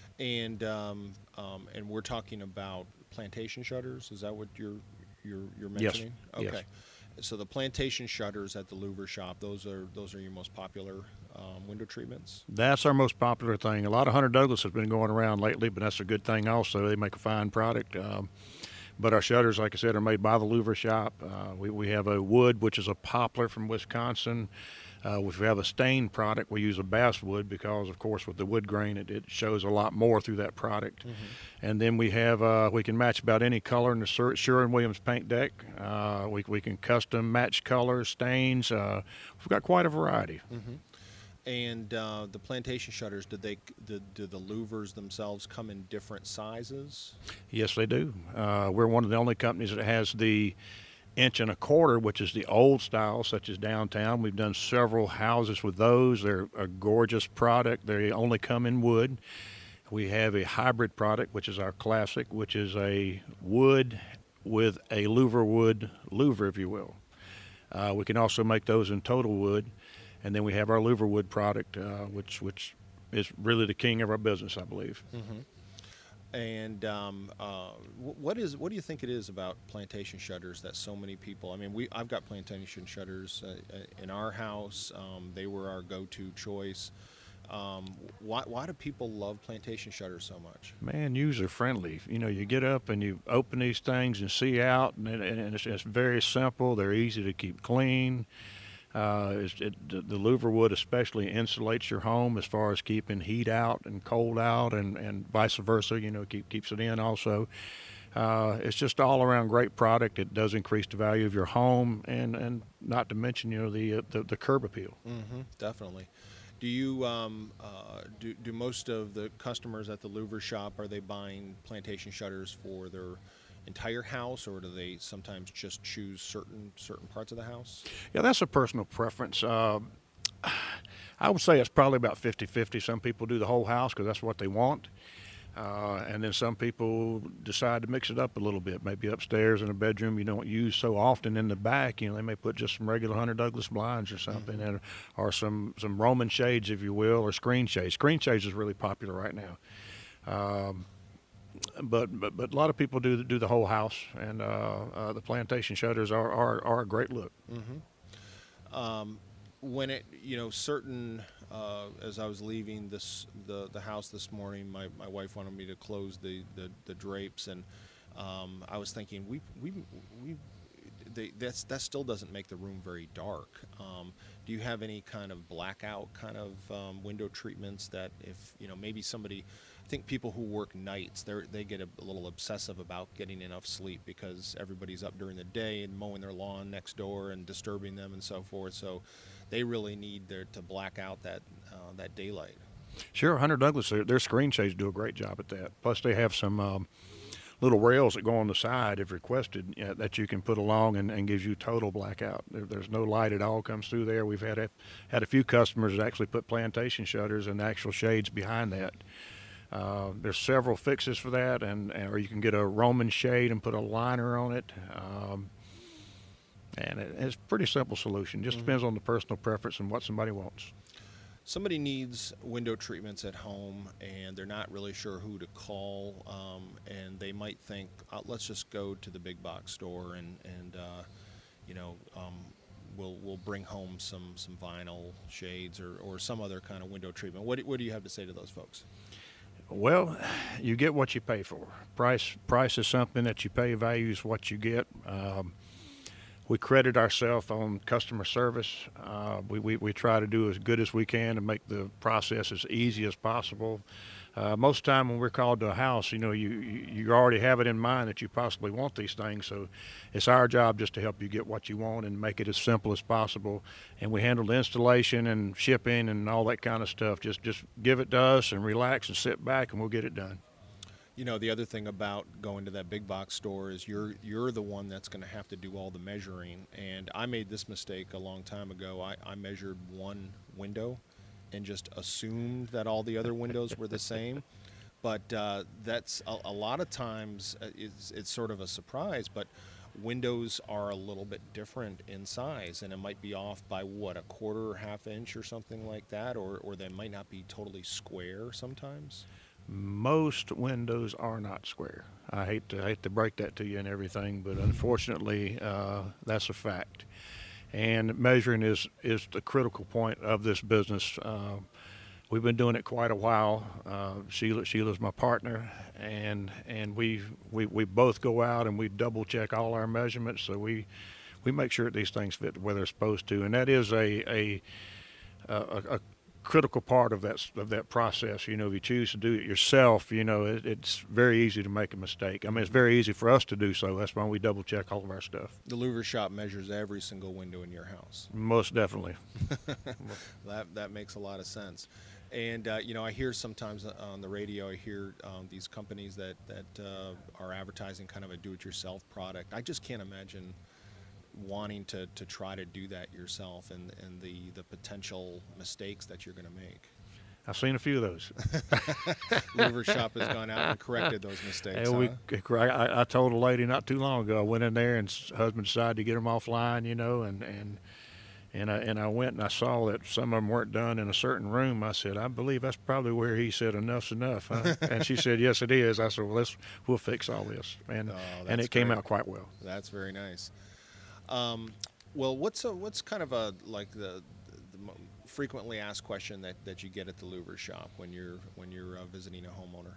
And um, um, and we're talking about plantation shutters. Is that what you're you're you're Yes. mentioning? Yes. Okay. So the plantation shutters at the Louver Shop, those are those are your most popular um, window treatments. That's our most popular thing. A lot of Hunter Douglas has been going around lately, but that's a good thing also. They make a fine product. Um, but our shutters, like I said, are made by the Louver Shop. Uh, we, we have a wood, which is a poplar from Wisconsin. Uh, if we have a stained product, we use a basswood because, of course, with the wood grain, it, it shows a lot more through that product. Mm-hmm. And then we have, uh, we can match about any color in the Sur- Sherwin-Williams paint deck. Uh, we, we can custom match colors, stains. Uh, we've got quite a variety. Mm-hmm. And uh, the plantation shutters, did they, do, do the louvers themselves come in different sizes? Yes, they do. Uh, we're one of the only companies that has the inch and a quarter, which is the old style, such as downtown. We've done several houses with those. They're a gorgeous product. They only come in wood. We have a hybrid product, which is our classic, which is a wood with a louver wood louver, if you will. Uh, we can also make those in total wood. And then we have our louver wood product, uh, which which is really the king of our business, I believe. Mm-hmm. And um, uh, what is what do you think it is about plantation shutters that so many people? I mean, we I've got plantation shutters uh, in our house. Um, they were our go-to choice. Um, why why do people love plantation shutters so much? Man, user friendly. You know, you get up and you open these things and see out, and, it, and it's, it's very simple. They're easy to keep clean. Uh, it's, it, the, the louver wood especially insulates your home as far as keeping heat out and cold out, and, and vice versa. You know, keep, keeps it in also. Uh, it's just all around great product. It does increase the value of your home, and, and not to mention, you know, the uh, the, the curb appeal. Mm-hmm, definitely. Do you um, uh, do do most of the customers at the louver shop, are they buying plantation shutters for their entire house, or do they sometimes just choose certain certain parts of the house? Yeah, that's a personal preference. Uh, I would say it's probably about fifty-fifty. Some people do the whole house because that's what they want. Uh, and then some people decide to mix it up a little bit. Maybe upstairs in a bedroom you don't use so often. In the back, you know, they may put just some regular Hunter Douglas blinds or something, mm-hmm. and, or some, some Roman shades, if you will, or screen shades. Screen shades is really popular right now. Um, but, but but a lot of people do do the whole house, and uh, uh, the plantation shutters are, are, are a great look. Mm-hmm. Um, when it, you know, certain, uh, as I was leaving this the, the house this morning, my, my wife wanted me to close the, the, the drapes, and um, I was thinking, we we we they, that's that still doesn't make the room very dark. Um, do you have any kind of blackout kind of um, window treatments that, if you know, maybe somebody, I think people who work nights, they they get a, a little obsessive about getting enough sleep because everybody's up during the day and mowing their lawn next door and disturbing them and so forth. So they really need their, to black out that uh, that daylight. Sure, Hunter Douglas, their, their screen shades do a great job at that. Plus, they have some um, little rails that go on the side, if requested, uh, that you can put along and, and gives you total blackout. There, there's no light at all comes through there. We've had a, had a few customers that actually put plantation shutters and actual shades behind that. Uh, there's several fixes for that, and, and or you can get a Roman shade and put a liner on it. Um, and it, it's a pretty simple solution. Just mm-hmm. depends on the personal preference and what somebody wants. Somebody needs window treatments at home, and they're not really sure who to call, um, and they might think, uh, let's just go to the big box store, and, and uh, you know, um, we'll we'll bring home some, some vinyl shades or, or some other kind of window treatment. What, what do you have to say to those folks? Well, you get what you pay for. Price price is something that you pay. Value is what you get. Um, we credit ourselves on customer service. Uh, we, we, we try to do as good as we can to make the process as easy as possible. Uh, most of the time when we're called to a house, you know, you, you, you already have it in mind that you possibly want these things. So it's our job just to help you get what you want and make it as simple as possible. And we handle the installation and shipping and all that kind of stuff. Just just give it to us and relax and sit back, and we'll get it done. You know, the other thing about going to that big box store is you're you're the one that's going to have to do all the measuring. And I made this mistake a long time ago. I, I measured one window and just assumed that all the other windows were the same. But uh, that's a, a lot of times it's, it's sort of a surprise, but windows are a little bit different in size, and it might be off by what, a quarter or half inch or something like that, or, or they might not be totally square sometimes. Most windows are not square. I hate to I hate to break that to you and everything, but unfortunately uh, that's a fact. And measuring is, is the critical point of this business. Uh, we've been doing it quite a while. Uh, Sheila, Sheila's my partner, and and we, we we both go out and we double check all our measurements, so we we make sure that these things fit where they're supposed to. And that is a a a, a critical part of that of that process. You know, if you choose to do it yourself, you know, it, it's very easy to make a mistake. I mean, it's very easy for us to do so. That's why we double check all of our stuff. The louver shop measures every single window in your house. Most definitely. that that makes a lot of sense. And uh, you know, I hear sometimes on the radio, I hear um, these companies that that uh, are advertising kind of a do-it-yourself product. I just can't imagine wanting to, to try to do that yourself, and, and the, the potential mistakes that you're going to make. I've seen a few of those. Louver shop has gone out and corrected those mistakes. And we, huh? I, I told a lady not too long ago, I went in there and husband decided to get them offline, you know, and, and, and, I, and I went and I saw that some of them weren't done in a certain room. I said, I believe that's probably where he said enough's enough. Huh? And she said, yes, it is. I said, well, let's, we'll fix all this. And, oh, and it came great. out quite well. That's very nice. Um, well, what's a, what's kind of a like the, the frequently asked question that, that you get at the louver shop when you're when you're uh, visiting a homeowner?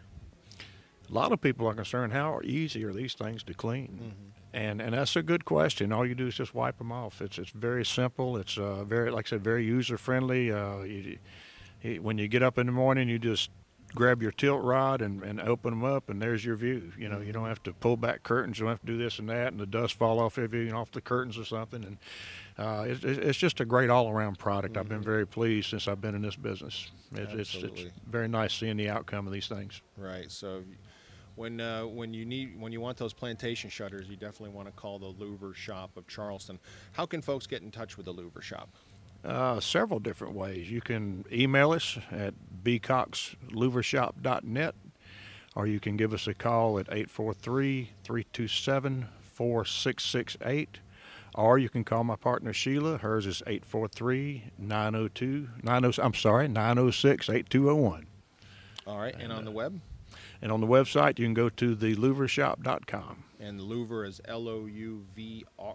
A lot of people are concerned, how easy are these things to clean? Mm-hmm. And and that's a good question. All you do is just wipe them off. It's it's very simple. It's uh, very, like I said, very user friendly. Uh, you, you, when you get up in the morning, you just grab your tilt rod and, and open them up, and there's your view. You know, you don't have to pull back curtains. You don't have to do this and that, and the dust fall off of you, you know, off the curtains or something. And uh, it, it's just a great all-around product. Mm-hmm. I've been very pleased since I've been in this business. It, it's, it's very nice seeing the outcome of these things. Right. So when uh, when you need when you want those plantation shutters, you definitely want to call the Louver Shop of Charleston. How can folks get in touch with the Louver Shop? Uh, several different ways. You can email us at b cox louver shop dot net, or you can give us a call at eight four three, three two seven, four six six eight, or you can call my partner Sheila. Hers is eight four three, nine oh two, nine oh, I'm sorry, nine oh six, eight two oh one. All right, and, and on the web? And on the website, you can go to the louver shop dot com. And Louver is L O U V R.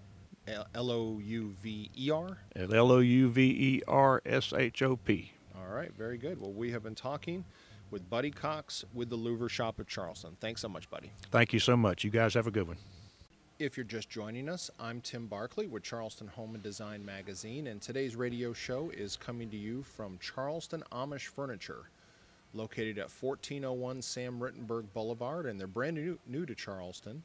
L O U V E R? L O U V E R S H O P. All right, very good. Well, we have been talking with Buddy Cox with the Louver Shop of Charleston. Thanks so much, Buddy. Thank you so much. You guys have a good one. If you're just joining us, I'm Tim Barkley with Charleston Home and Design Magazine, and today's radio show is coming to you from Charleston Amish Furniture, located at fourteen oh one Sam Rittenberg Boulevard, and they're brand new, new to Charleston.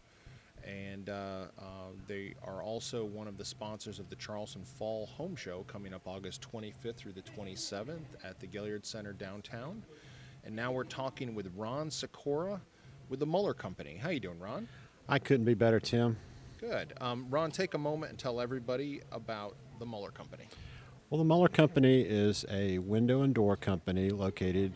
And uh, uh, they are also one of the sponsors of the Charleston Fall Home Show coming up August twenty-fifth through the twenty-seventh at the Gilliard Center downtown. And now we're talking with Ron Sikora with the Muller Company. How you doing, Ron? I couldn't be better, Tim. Good. Um, Ron, take a moment and tell everybody about the Muller Company. Well, the Muller Company is a window and door company located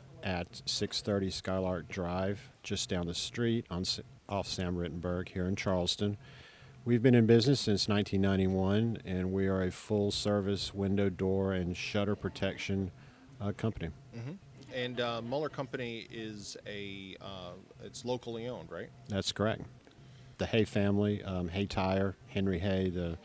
at six thirty Skylark Drive, just down the street on off Sam Rittenberg here in Charleston. We've been in business since nineteen ninety-one, and we are a full-service window, door, and shutter protection uh, company. Mm-hmm. And uh, Muller Company is a uh, it's locally owned, right? That's correct. The Hay family, um, Hay Tire, Henry Hay, the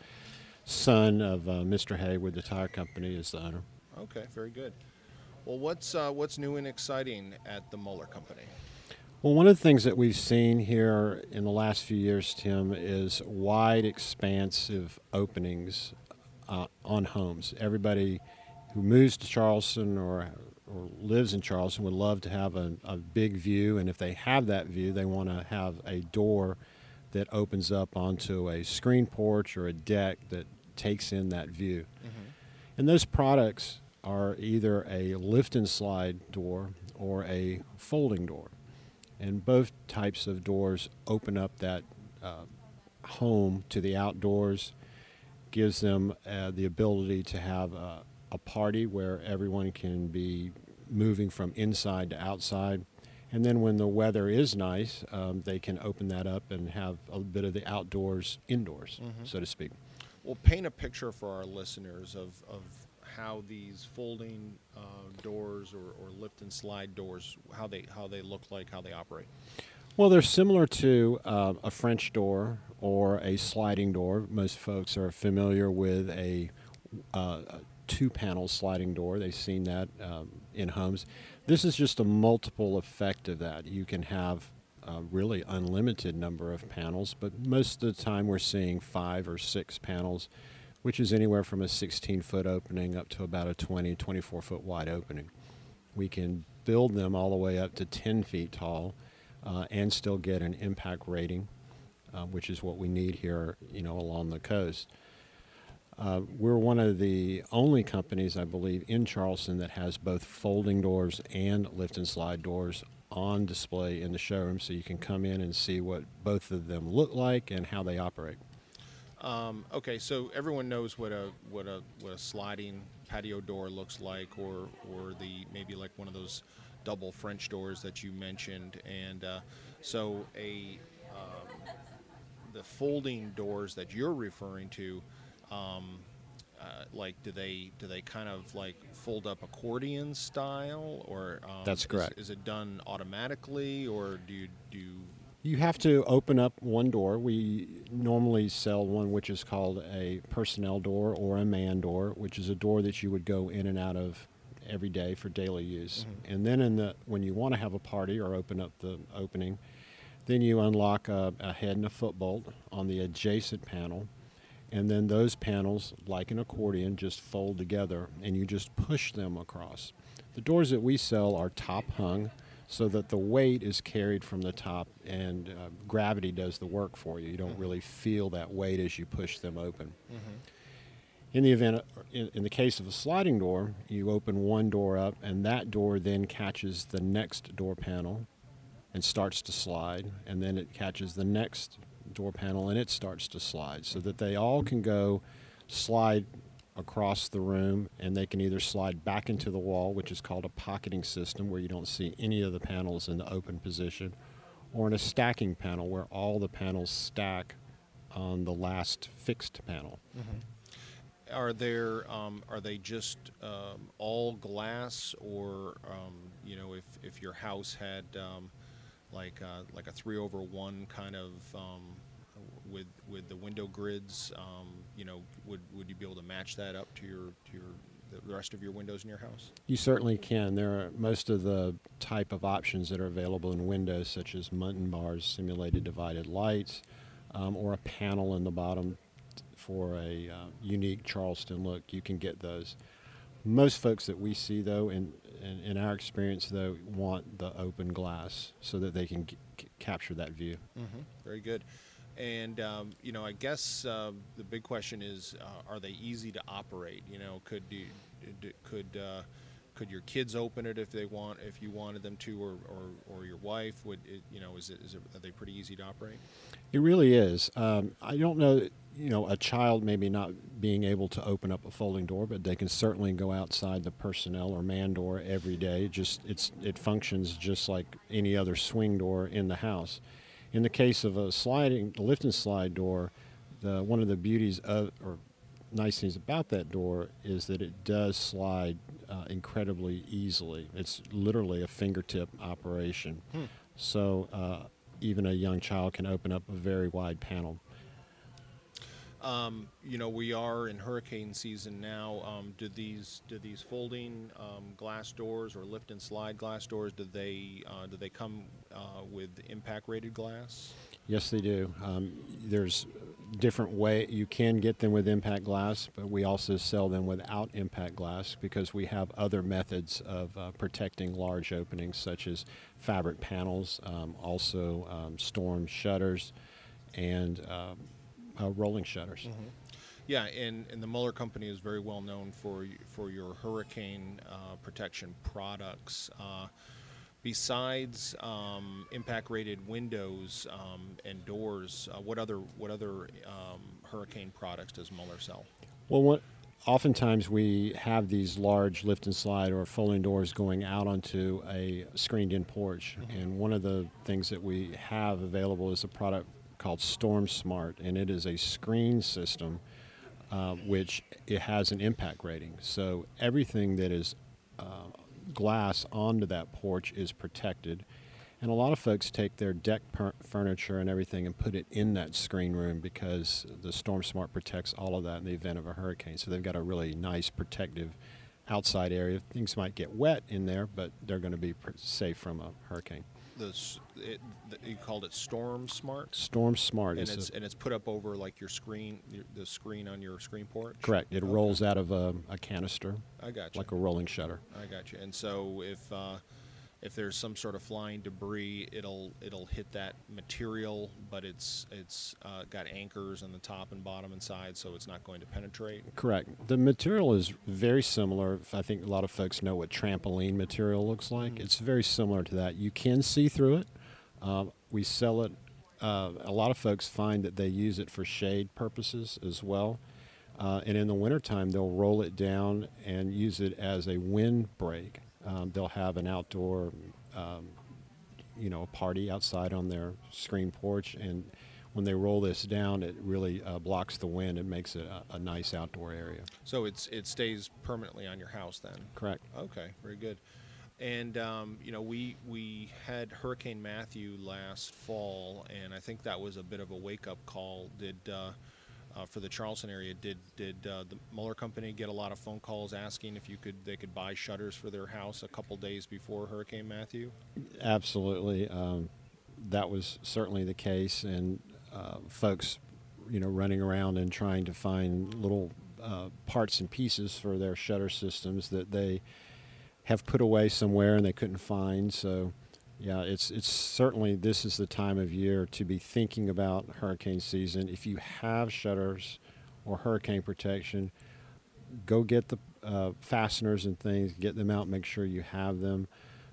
son of uh, Mister Hay with the tire company, is the owner. Okay, very good. Well, what's uh, what's new and exciting at the Muller Company? Well, one of the things that we've seen here in the last few years, Tim, is wide, expansive openings uh, on homes. Everybody who moves to Charleston or or lives in Charleston would love to have a, a big view, and if they have that view, they want to have a door that opens up onto a screen porch or a deck that takes in that view. Mm-hmm. And those products are either a lift and slide door or a folding door. And both types of doors open up that uh, home to the outdoors, gives them uh, the ability to have a, a party where everyone can be moving from inside to outside. And then when the weather is nice, um, they can open that up and have a bit of the outdoors indoors, mm-hmm. so to speak. Well, paint a picture for our listeners of, of how these folding uh, doors or, or lift and slide doors, how they how they look like, how they operate. Well, they're similar to uh, a French door or a sliding door. Most folks are familiar with a, uh, a two-panel sliding door. They've seen that um, in homes. This is just a multiple effect of that. You can have a really unlimited number of panels, but most of the time we're seeing five or six panels, which is anywhere from a sixteen-foot opening up to about a twenty, twenty-four foot wide opening. We can build them all the way up to ten feet tall uh, and still get an impact rating, uh, which is what we need here, you know, along the coast. Uh, we're one of the only companies, I believe, in Charleston that has both folding doors and lift and slide doors on display in the showroom, so you can come in and see what both of them look like and how they operate. Um, okay, so everyone knows what a what a what a sliding patio door looks like, or or the maybe like one of those double French doors that you mentioned, and uh, so a um, the folding doors that you're referring to, um, uh, like do they do they kind of like fold up accordion style, or um, that's correct? Is, is it done automatically, or do you do you You have to open up one door. We normally sell one which is called a personnel door or a man door, which is a door that you would go in and out of every day for daily use. Mm-hmm. And then in the when you want to have a party or open up the opening, then you unlock a, a head and a foot bolt on the adjacent panel. And then those panels, like an accordion, just fold together, and you just push them across. The doors that we sell are top hung, so that the weight is carried from the top, and uh, gravity does the work for you. You don't Mm-hmm. really feel that weight as you push them open. Mm-hmm. In the event, in, in the case of a sliding door, you open one door up, and that door then catches the next door panel and starts to slide, and then it catches the next door panel and it starts to slide, so that they all can go slide across the room, and they can either slide back into the wall, which is called a pocketing system, where you don't see any of the panels in the open position, or in a stacking panel where all the panels stack on the last fixed panel. Are there um, are they just um, all glass, or um, you know, if, if your house had um, like uh, like a three over one kind of um, with with the window grids, um, you know, would would you be able to match that up to your to your the rest of your windows in your house? You certainly can. There are most of the type of options that are available in windows, such as Muntin bars, simulated divided lights, um, or a panel in the bottom for a uh, unique Charleston look. You can get those. Most folks that we see, though, in, in, in our experience, though, want the open glass so that they can g- c- capture that view. Mm-hmm. Very good. And um, you know, I guess uh, the big question is, uh, are they easy to operate? You know, could you, d- could uh, could your kids open it if they want, if you wanted them to, or, or, or your wife? Would it, you know, is it, is it are they pretty easy to operate? It really is. Um, I don't know, you know, a child maybe not being able to open up a folding door, but they can certainly go outside the personnel or man door every day. Just it's it functions just like any other swing door in the house. In the case of a sliding, a lift and slide door, the one of the beauties of or nice things about that door is that it does slide uh, incredibly easily. It's literally a fingertip operation. Hmm. So uh, even a young child can open up a very wide panel. Um, you know, we are in hurricane season now. Um, do these do these folding um, glass doors or lift and slide glass doors, do they uh, do they come uh, with impact rated glass? Yes, they do. Um, there's different way you can get them with impact glass, but we also sell them without impact glass because we have other methods of uh, protecting large openings, such as fabric panels, um, also um, storm shutters, and um, uh, rolling shutters. Mm-hmm. Yeah, and, and the Muller Company is very well known for y- for your hurricane uh, protection products. Uh, besides um, impact-rated windows um, and doors, uh, what other what other um, hurricane products does Muller sell? Well, what, oftentimes we have these large lift and slide or folding doors going out onto a screened-in porch, Mm-hmm. and one of the things that we have available is a product called Storm Smart, and it is a screen system uh, which it has an impact rating. So everything that is uh, glass onto that porch is protected. And a lot of folks take their deck per- furniture and everything and put it in that screen room because the Storm Smart protects all of that in the event of a hurricane. So they've got a really nice protective outside area. Things might get wet in there, but they're going to be pr- safe from a hurricane. The, s- it, the you called it Storm Smart, Storm Smart and is it's a- and it's put up over like your screen, your, the screen on your screen porch. correct. It Okay. rolls out of a, a canister I got you. like a rolling shutter. I got you. And so if uh, if there's some sort of flying debris, it'll it'll hit that material, but it's it's uh, got anchors on the top and bottom and side, so it's not going to penetrate. Correct. The material is very similar. I think a lot of folks know what trampoline material looks like. It's very similar to that. You can see through it. Uh, we sell it. Uh, a lot of folks find that they use it for shade purposes as well. Uh, and in the wintertime, they'll roll it down and use it as a windbreak. Um, they'll have an outdoor, um, you know, a party outside on their screen porch, and when they roll this down, it really uh, blocks the wind and makes it a, a nice outdoor area. So it's it stays permanently on your house then. Correct. Okay, very good. And um, you know, we we had Hurricane Matthew last fall, and I think that was a bit of a wake-up call. Did uh, uh, for the Charleston area, did did uh, the Muller Company get a lot of phone calls asking if you could they could buy shutters for their house a couple days before Hurricane Matthew? Absolutely. Um, that was certainly the case, and uh, folks, you know, running around and trying to find little uh, parts and pieces for their shutter systems that they have put away somewhere and they couldn't find. So, yeah, it's it's certainly this is the time of year to be thinking about hurricane season. If you have shutters or hurricane protection, go get the uh, fasteners and things, get them out, make sure you have them.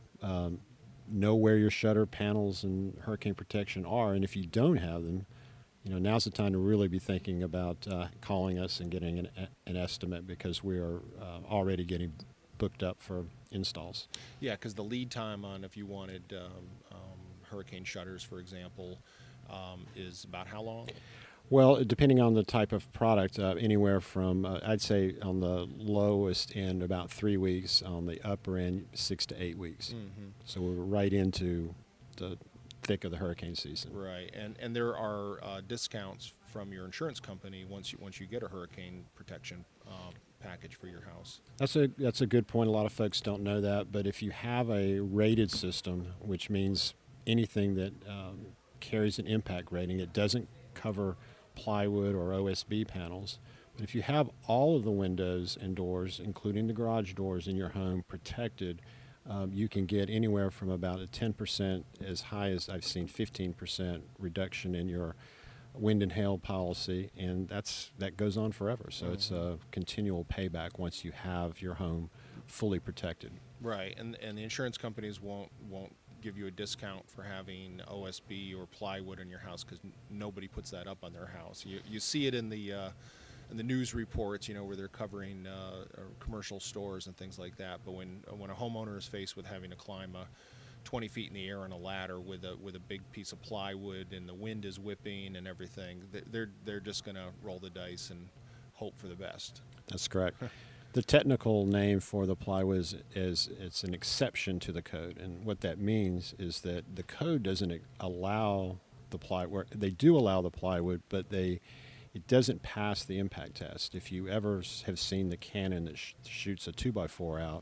Um, know where your shutter panels and hurricane protection are, and if you don't have them, you know, now's the time to really be thinking about uh, calling us and getting an, an estimate, because we are uh, already getting booked up for installs. Yeah, because the lead time on if you wanted um, um, hurricane shutters, for example, um, is about how long? Well, depending on the type of product, uh, anywhere from, uh, I'd say on the lowest end, about three weeks, on the upper end, six to eight weeks. Mm-hmm. So we're right into the thick of the hurricane season. Right, and and there are uh, discounts from your insurance company once you once you get a hurricane protection um, package for your house. That's a that's a good point. A lot of folks don't know that, but if you have a rated system, which means anything that um, carries an impact rating, it doesn't cover plywood or O S B panels. But if you have all of the windows and doors, including the garage doors in your home, protected, um, you can get anywhere from about a ten percent, as high as I've seen fifteen percent reduction in your wind and hail policy, and that's that goes on forever. So mm-hmm. it's a continual payback once you have your home fully protected. Right, and and the insurance companies won't won't give you a discount for having O S B or plywood in your house, because n- nobody puts that up on their house. You you see it in the uh, in the news reports, you know, where they're covering uh, commercial stores and things like that. But when when a homeowner is faced with having to climb a twenty feet in the air on a ladder with a with a big piece of plywood and the wind is whipping and everything, they're they're just going to roll the dice and hope for the best. That's correct. The technical name for the plywood is, is it's an exception to the code, and what that means is that the code doesn't allow the plywood. They do allow the plywood, but they it doesn't pass the impact test. If you ever have seen the cannon that sh- shoots a two by four out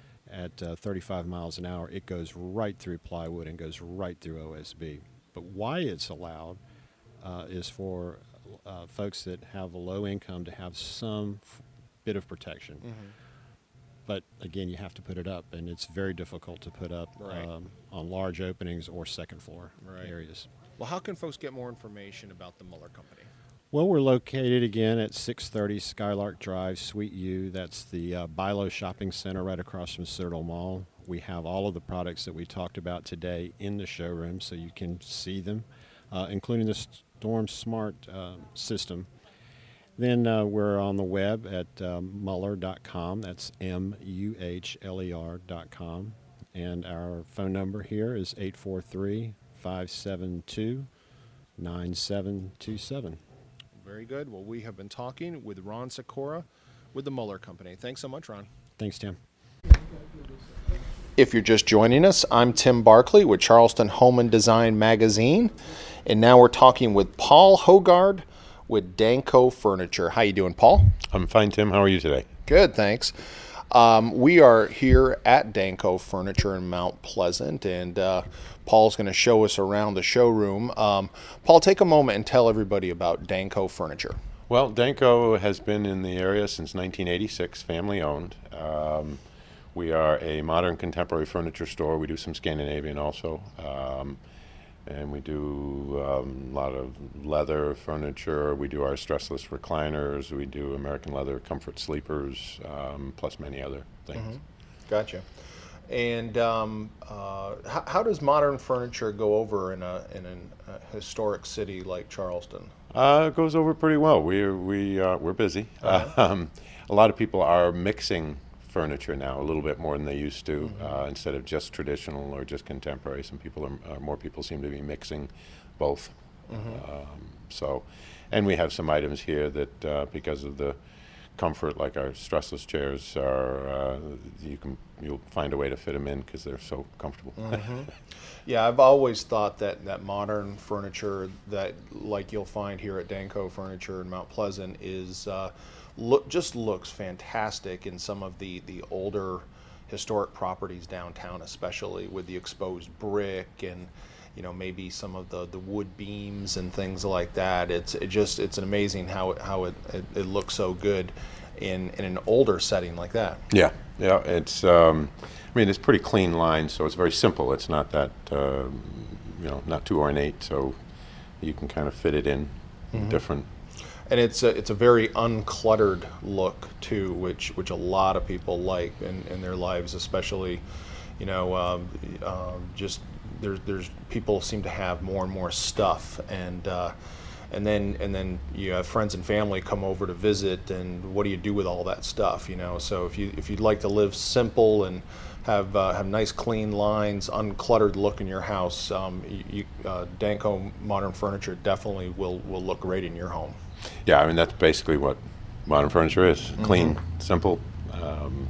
at uh, thirty-five miles an hour, it goes right through plywood and goes right through O S B. But why it's allowed uh, is for uh, folks that have a low income to have some f- bit of protection. Mm-hmm. But again, you have to put it up, and it's very difficult to put up right. um, on large openings or second floor right. areas. Well, how can folks get more information about the Muller Company? Well, we're located again at six thirty Skylark Drive, Suite U. That's the uh, Bilo Shopping Center right across from Citadel Mall. We have all of the products that we talked about today in the showroom, so you can see them, uh, including the Storm Smart uh, system. Then uh, we're on the web at uh, muller dot com. That's M U H L E R dot com. And our phone number here is eight four three, five seven two, nine seven two seven. Very good. Well, we have been talking with Ron Sikora with the Muller Company. Thanks so much, Ron. Thanks, Tim. If you're just joining us, I'm Tim Barkley with Charleston Home and Design Magazine, and now we're talking with Paul Hogard with Danco Furniture. How you doing, Paul? I'm fine, Tim. How are you today? Good, thanks. Um, we are here at Danco Furniture in Mount Pleasant, and uh, Paul's going to show us around the showroom. Um, Paul, take a moment and tell everybody about Danco Furniture. Well, Danco has been in the area since nineteen eighty-six, family owned. Um, we are a modern contemporary furniture store. We do some Scandinavian also. Um, And we do um, a lot of leather furniture. We do our stressless recliners. We do American leather comfort sleepers, um, plus many other things. Mm-hmm. Gotcha. And um, uh, how, how does modern furniture go over in a in an, a historic city like Charleston? Uh, it goes over pretty well. We we uh, we're busy. Uh-huh. Um, a lot of people are mixing furniture now a little bit more than they used to, mm-hmm. uh, instead of just traditional or just contemporary. Some people are uh, more people seem to be mixing both. Mm-hmm. Um, so, and we have some items here that uh, because of the comfort, like our stressless chairs, are uh, you can you'll find a way to fit them in because they're so comfortable. Mm-hmm. Yeah, I've always thought that that modern furniture that like you'll find here at Danco Furniture in Mount Pleasant is. Uh, Look, just looks fantastic in some of the, the older historic properties downtown, especially with the exposed brick and you know maybe some of the, the wood beams and things like that. It's it just it's amazing how it, how it, it, it looks so good in, in an older setting like that. Yeah, Yeah, it's. Um, I mean, it's pretty clean lines, so it's very simple. It's not that, uh, you know, not too ornate, so you can kind of fit it in Mhm. different. And it's a, it's a very uncluttered look too, which which a lot of people like in, in their lives, especially, you know, um, um, just there's there's people seem to have more and more stuff, and uh, and then and then you have friends and family come over to visit, and what do you do with all that stuff, you know? So if you if you'd like to live simple and have uh, have nice clean lines, uncluttered look in your house, um, you, you, uh, Danco Modern Furniture definitely will will look great in your home. Yeah, I mean that's basically what modern furniture is: clean, simple. Um,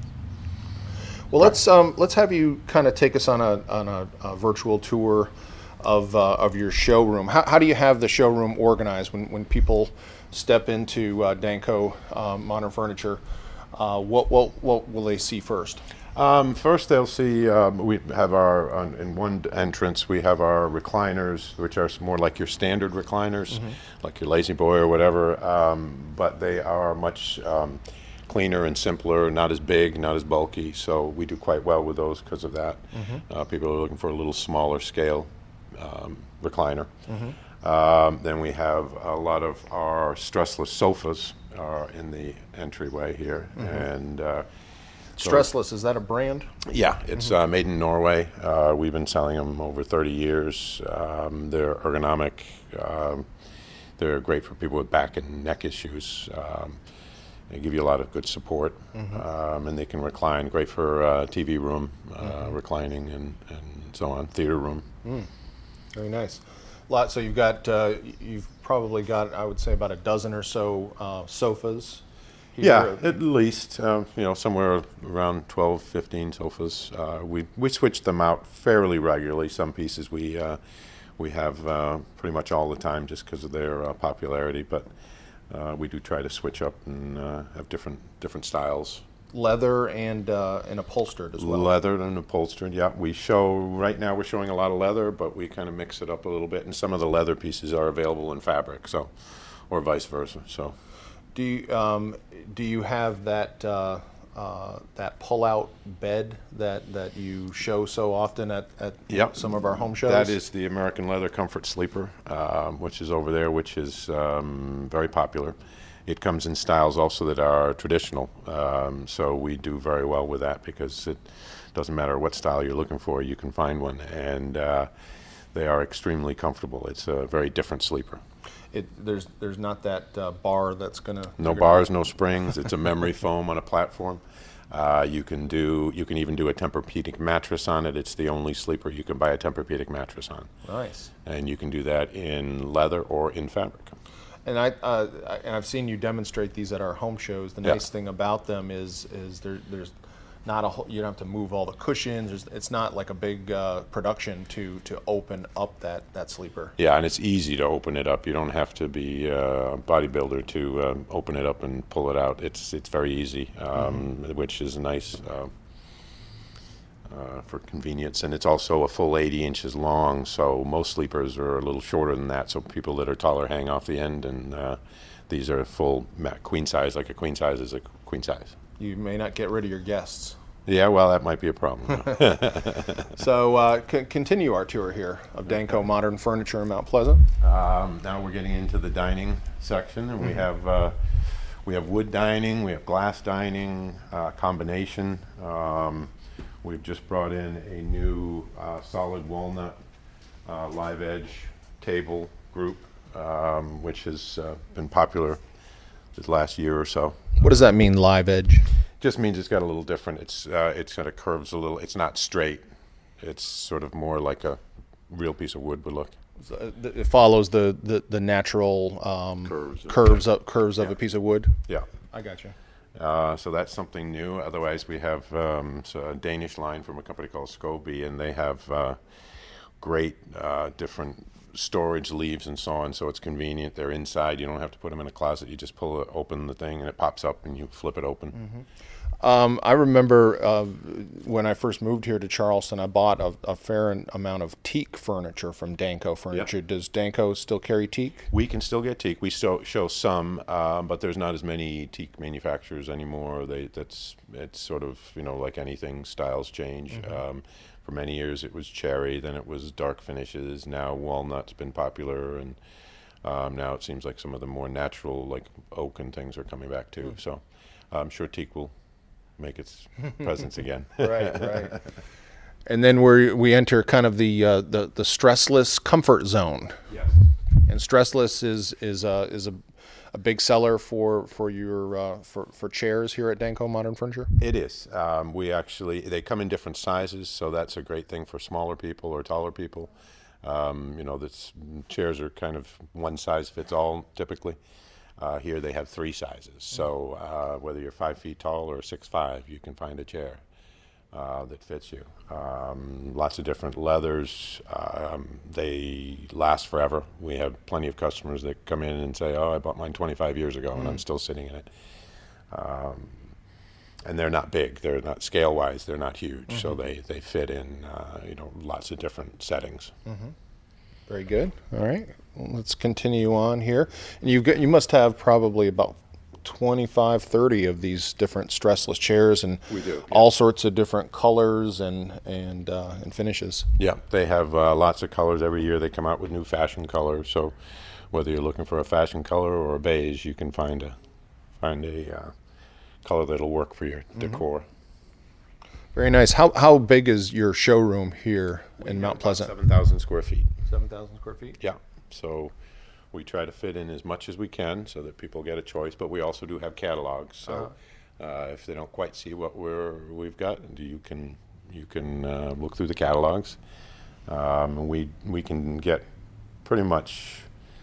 Well, let's um, let's have you kind of take us on a on a, a virtual tour of uh, of your showroom. How, how do you have the showroom organized when, when people step into uh, Danco um, Modern Furniture? Uh, what what what will they see first? Um, first, they'll see um, we have our on, in one entrance. We have our recliners, which are more like your standard recliners, Mhm. like your Lazy Boy or whatever. Um, but they are much um, cleaner and simpler, not as big, not as bulky. So we do quite well with those because of that. Mhm. Uh, people are looking for a little smaller scale um, recliner. Mhm. Um, then we have a lot of our stressless sofas are in the entryway here, Mhm. and. Uh, so- Stressless, is that a brand? Yeah, it's uh, made in Norway. Uh, we've been selling them over thirty years. Um, they're ergonomic. Um, they're great for people with back and neck issues. Um, they give you a lot of good support, Mhm. um, and they can recline. Great for uh, T V room, uh, Mhm. reclining, and, and so on. Theater room. Mm. Very nice. Lot. So you've got uh, you've probably got, I would say, about a dozen or so uh, sofas. Yeah, here. at least, uh, you know, somewhere around twelve, fifteen sofas. Uh, we we switch them out fairly regularly. Some pieces we uh, we have uh, pretty much all the time just because of their uh, popularity, but uh, we do try to switch up and uh, have different different styles. Leather and uh, and upholstered as well. Leather and upholstered, yeah. We show, right now we're showing a lot of leather, but we kind of mix it up a little bit, and some of the leather pieces are available in fabric, so, or vice versa, so. Do you, um, do you have that uh, uh, that pull-out bed that, that you show so often at, at Yep. some of our home shows? That is the American Leather Comfort Sleeper, um, which is over there, which is um, very popular. It comes in styles also that are traditional, um, so we do very well with that because it doesn't matter what style you're looking for, you can find one, and uh, they are extremely comfortable. It's a very different sleeper. It, there's there's not that uh, bar that's gonna No bars, no springs. It's a memory foam on a platform. Uh, you can do. You can even do a Tempur-Pedic mattress on it. It's the only sleeper you can buy a Tempur-Pedic mattress on. Nice. And you can do that in leather or in fabric. And I, uh, I and I've seen you demonstrate these at our home shows. The Yeah. nice thing about them is is there there's not a whole, you don't have to move all the cushions. There's, it's not like a big uh, production to to open up that that sleeper. Yeah, and it's easy to open it up. You don't have to be a bodybuilder to um, open it up and pull it out. It's it's very easy, um, Mm-hmm. which is nice uh, uh, for convenience. And it's also a full eighty inches long, so most sleepers are a little shorter than that. So people that are taller hang off the end, and uh, these are full ma- queen size, like a queen size is a queen size. You may not get rid of your guests. Yeah, well, that might be a problem. So uh, c- continue our tour here of Danco Modern Furniture in Mount Pleasant. Um, now we're getting into the dining section, and we Mhm. have uh, we have wood dining, we have glass dining, uh, combination. Um, we've just brought in a new uh, solid walnut uh, live edge table group, um, which has uh, been popular this last year or so. What does that mean, live edge? Just means it's got a little different. It's uh, it's kind of curves a little. It's not straight. It's sort of more like a real piece of wood would look. So it follows the, the, the natural um, Curves. curves of curves of Yeah. a piece of wood. Yeah. I got you. Uh, so that's something new. Otherwise, we have um, so a Danish line from a company called Scobie, and they have uh, great uh, different storage leaves and so on. So it's convenient. They're inside. You don't have to put them in a closet. You just pull it, open the thing, and it pops up, and you flip it open. Mm-hmm. Um, I remember uh, when I first moved here to Charleston, I bought a, a fair amount of teak furniture from Danco Furniture. Yeah. Does Danco still carry teak? We can still get teak. We still show some, um, but there's not as many teak manufacturers anymore. They that's it's sort of, you know, like anything, styles change. Mm-hmm. Um, for many years it was cherry, then it was dark finishes. Now walnut's been popular, and um, now it seems like some of the more natural, like oak and things, are coming back too. Mm. So I'm sure teak will make its presence again. Right, right. And then we we enter kind of the uh, the the stressless comfort zone. Yes. And stressless is is uh, is a a big seller for for your uh, for for chairs here at Danco Modern Furniture. It is. Um, we actually they come in different sizes, so that's a great thing for smaller people or taller people. Um, you know, this chairs are kind of one size fits all typically. Uh, here they have three sizes, so uh, whether you're five feet tall or six five, you can find a chair uh, that fits you. Um, lots of different leathers. Um, they last forever. We have plenty of customers that come in and say, "Oh, I bought mine twenty-five years ago, and I'm still sitting in it." Um, and they're not big. They're not scale-wise. They're not huge, Mm-hmm. so they they fit in uh, you know lots of different settings. Mm-hmm. Very good. All right, well, let's continue on here. And you you must have probably about twenty-five, thirty of these different stressless chairs, and We do, all sorts of different colors and and uh, and finishes. Yeah, they have uh, lots of colors every year. They come out with new fashion colors. So whether you're looking for a fashion color or a beige, you can find a find a uh, color that'll work for your decor. Very nice. How how big is your showroom here in Mount Pleasant? Seven thousand square feet. Seven thousand square feet. Yeah. So we try to fit in as much as we can so that people get a choice. But we also do have catalogs. So uh, if they don't quite see what we're we've got, you can you can uh, look through the catalogs. Um, we we can get pretty much.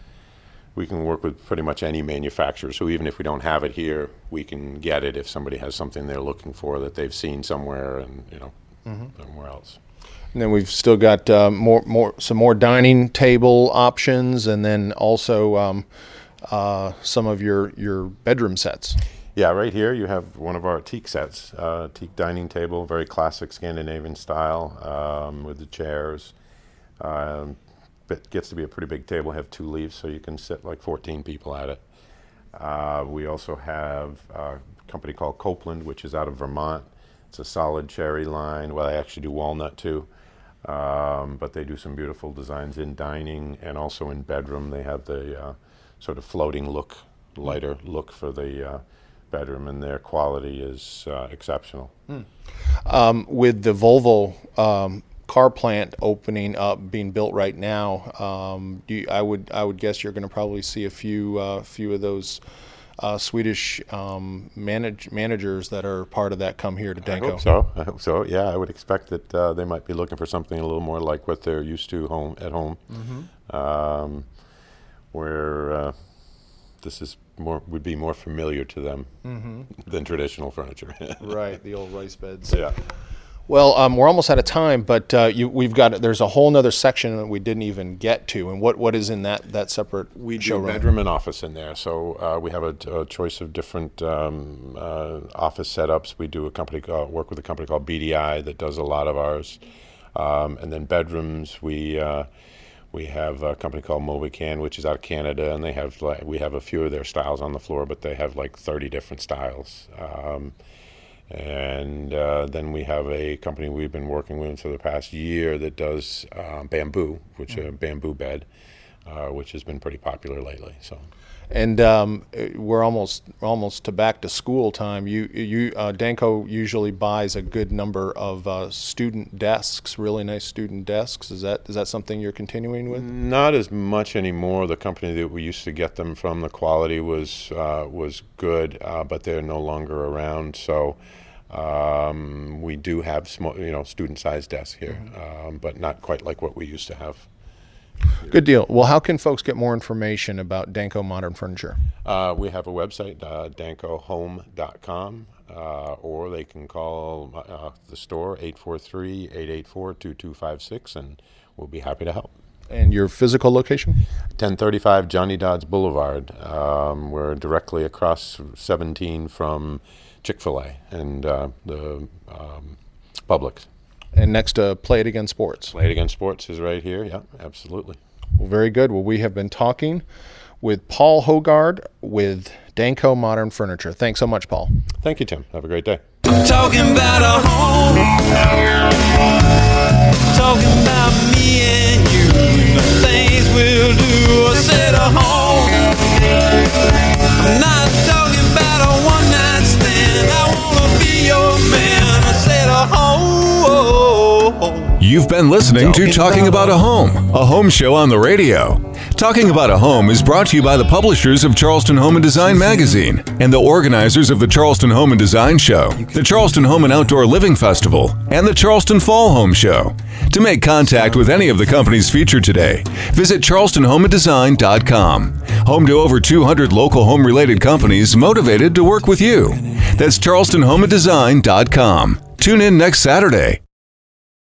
We can work with pretty much any manufacturer. So even if we don't have it here, we can get it if somebody has something they're looking for that they've seen somewhere and you know somewhere else. And then we've still got uh, more more some more dining table options, and then also um, uh, some of your your bedroom sets. Yeah, right here you have one of our teak sets, uh, teak dining table, very classic Scandinavian style um, with the chairs. Um, it gets to be a pretty big table, have two leaves, so you can sit like fourteen people at it. Uh, we also have a company called Copeland, which is out of Vermont. It's a solid cherry line. Well, they actually do walnut too, um, but they do some beautiful designs in dining and also in bedroom. They have the uh, sort of floating look, lighter look for the uh, bedroom, and their quality is uh, exceptional. Um, with the Volvo um, car plant opening up, being built right now, um, do you, I would I would guess you're going to probably see a few uh, few of those uh, Swedish um, manage, managers that are part of that come here to Danco. I hope so. I hope so. Yeah, I would expect that uh, they might be looking for something a little more like what they're used to home at home, Mm-hmm. um, where uh, this is more would be more familiar to them Mm-hmm. than traditional furniture. Right, the old rice beds. Yeah. Well, um, we're almost out of time, but uh, you, we've got there's a whole other section that we didn't even get to, and what, what is in that, that separate We do showroom? bedroom and office in there, so uh, we have a, a choice of different um, uh, office setups. We do a company called, work with a company called B D I that does a lot of ours, um, and then bedrooms we uh, we have a company called Mobican, which is out of Canada, and they have like, we have a few of their styles on the floor, but they have like thirty different styles. Um, And uh, then we have a company we've been working with for the past year that does uh, bamboo, which is a bamboo bed, uh, which has been pretty popular lately. So, And um, we're almost almost to back to school time. You you uh, Danco usually buys a good number of uh, student desks, really nice student desks. Is that is that something you're continuing with? not as much anymore. The company that we used to get them from, the quality was uh, was good, uh, but they're no longer around. So. Um, we do have small, you know, student-sized desks here, um, but not quite like what we used to have. Good deal. Well, how can folks get more information about Danco Modern Furniture? Uh, we have a website, uh, danco home dot com, uh, or they can call uh, the store, eight four three, eight eight four, two two five six, and we'll be happy to help. And your physical location? ten thirty-five Johnny Dodds Boulevard. Um, we're directly across seventeen from Chick-fil-A and uh, the um, Publix. And next to Play It Again Sports. Play It Again Sports is right here. Yeah, absolutely. Well, very good. Well, we have been talking with Paul Hogard with Danco Modern Furniture. Thanks so much, Paul. Thank you, Tim. Have a great day. Talking about a home. Talking about me and you. The things we'll do. I said a home. I'm not talking about a one-night stand. I want to be your man. I said a home. You've been listening to Talking About a Home, a home show on the radio. Talking About a Home is brought to you by the publishers of Charleston Home and Design magazine and the organizers of the Charleston Home and Design Show, the Charleston Home and Outdoor Living Festival, and the Charleston Fall Home Show. To make contact with any of the companies featured today, visit charleston home and design dot com. Home to over two hundred local home-related companies motivated to work with you. That's charleston home and design dot com. Tune in next Saturday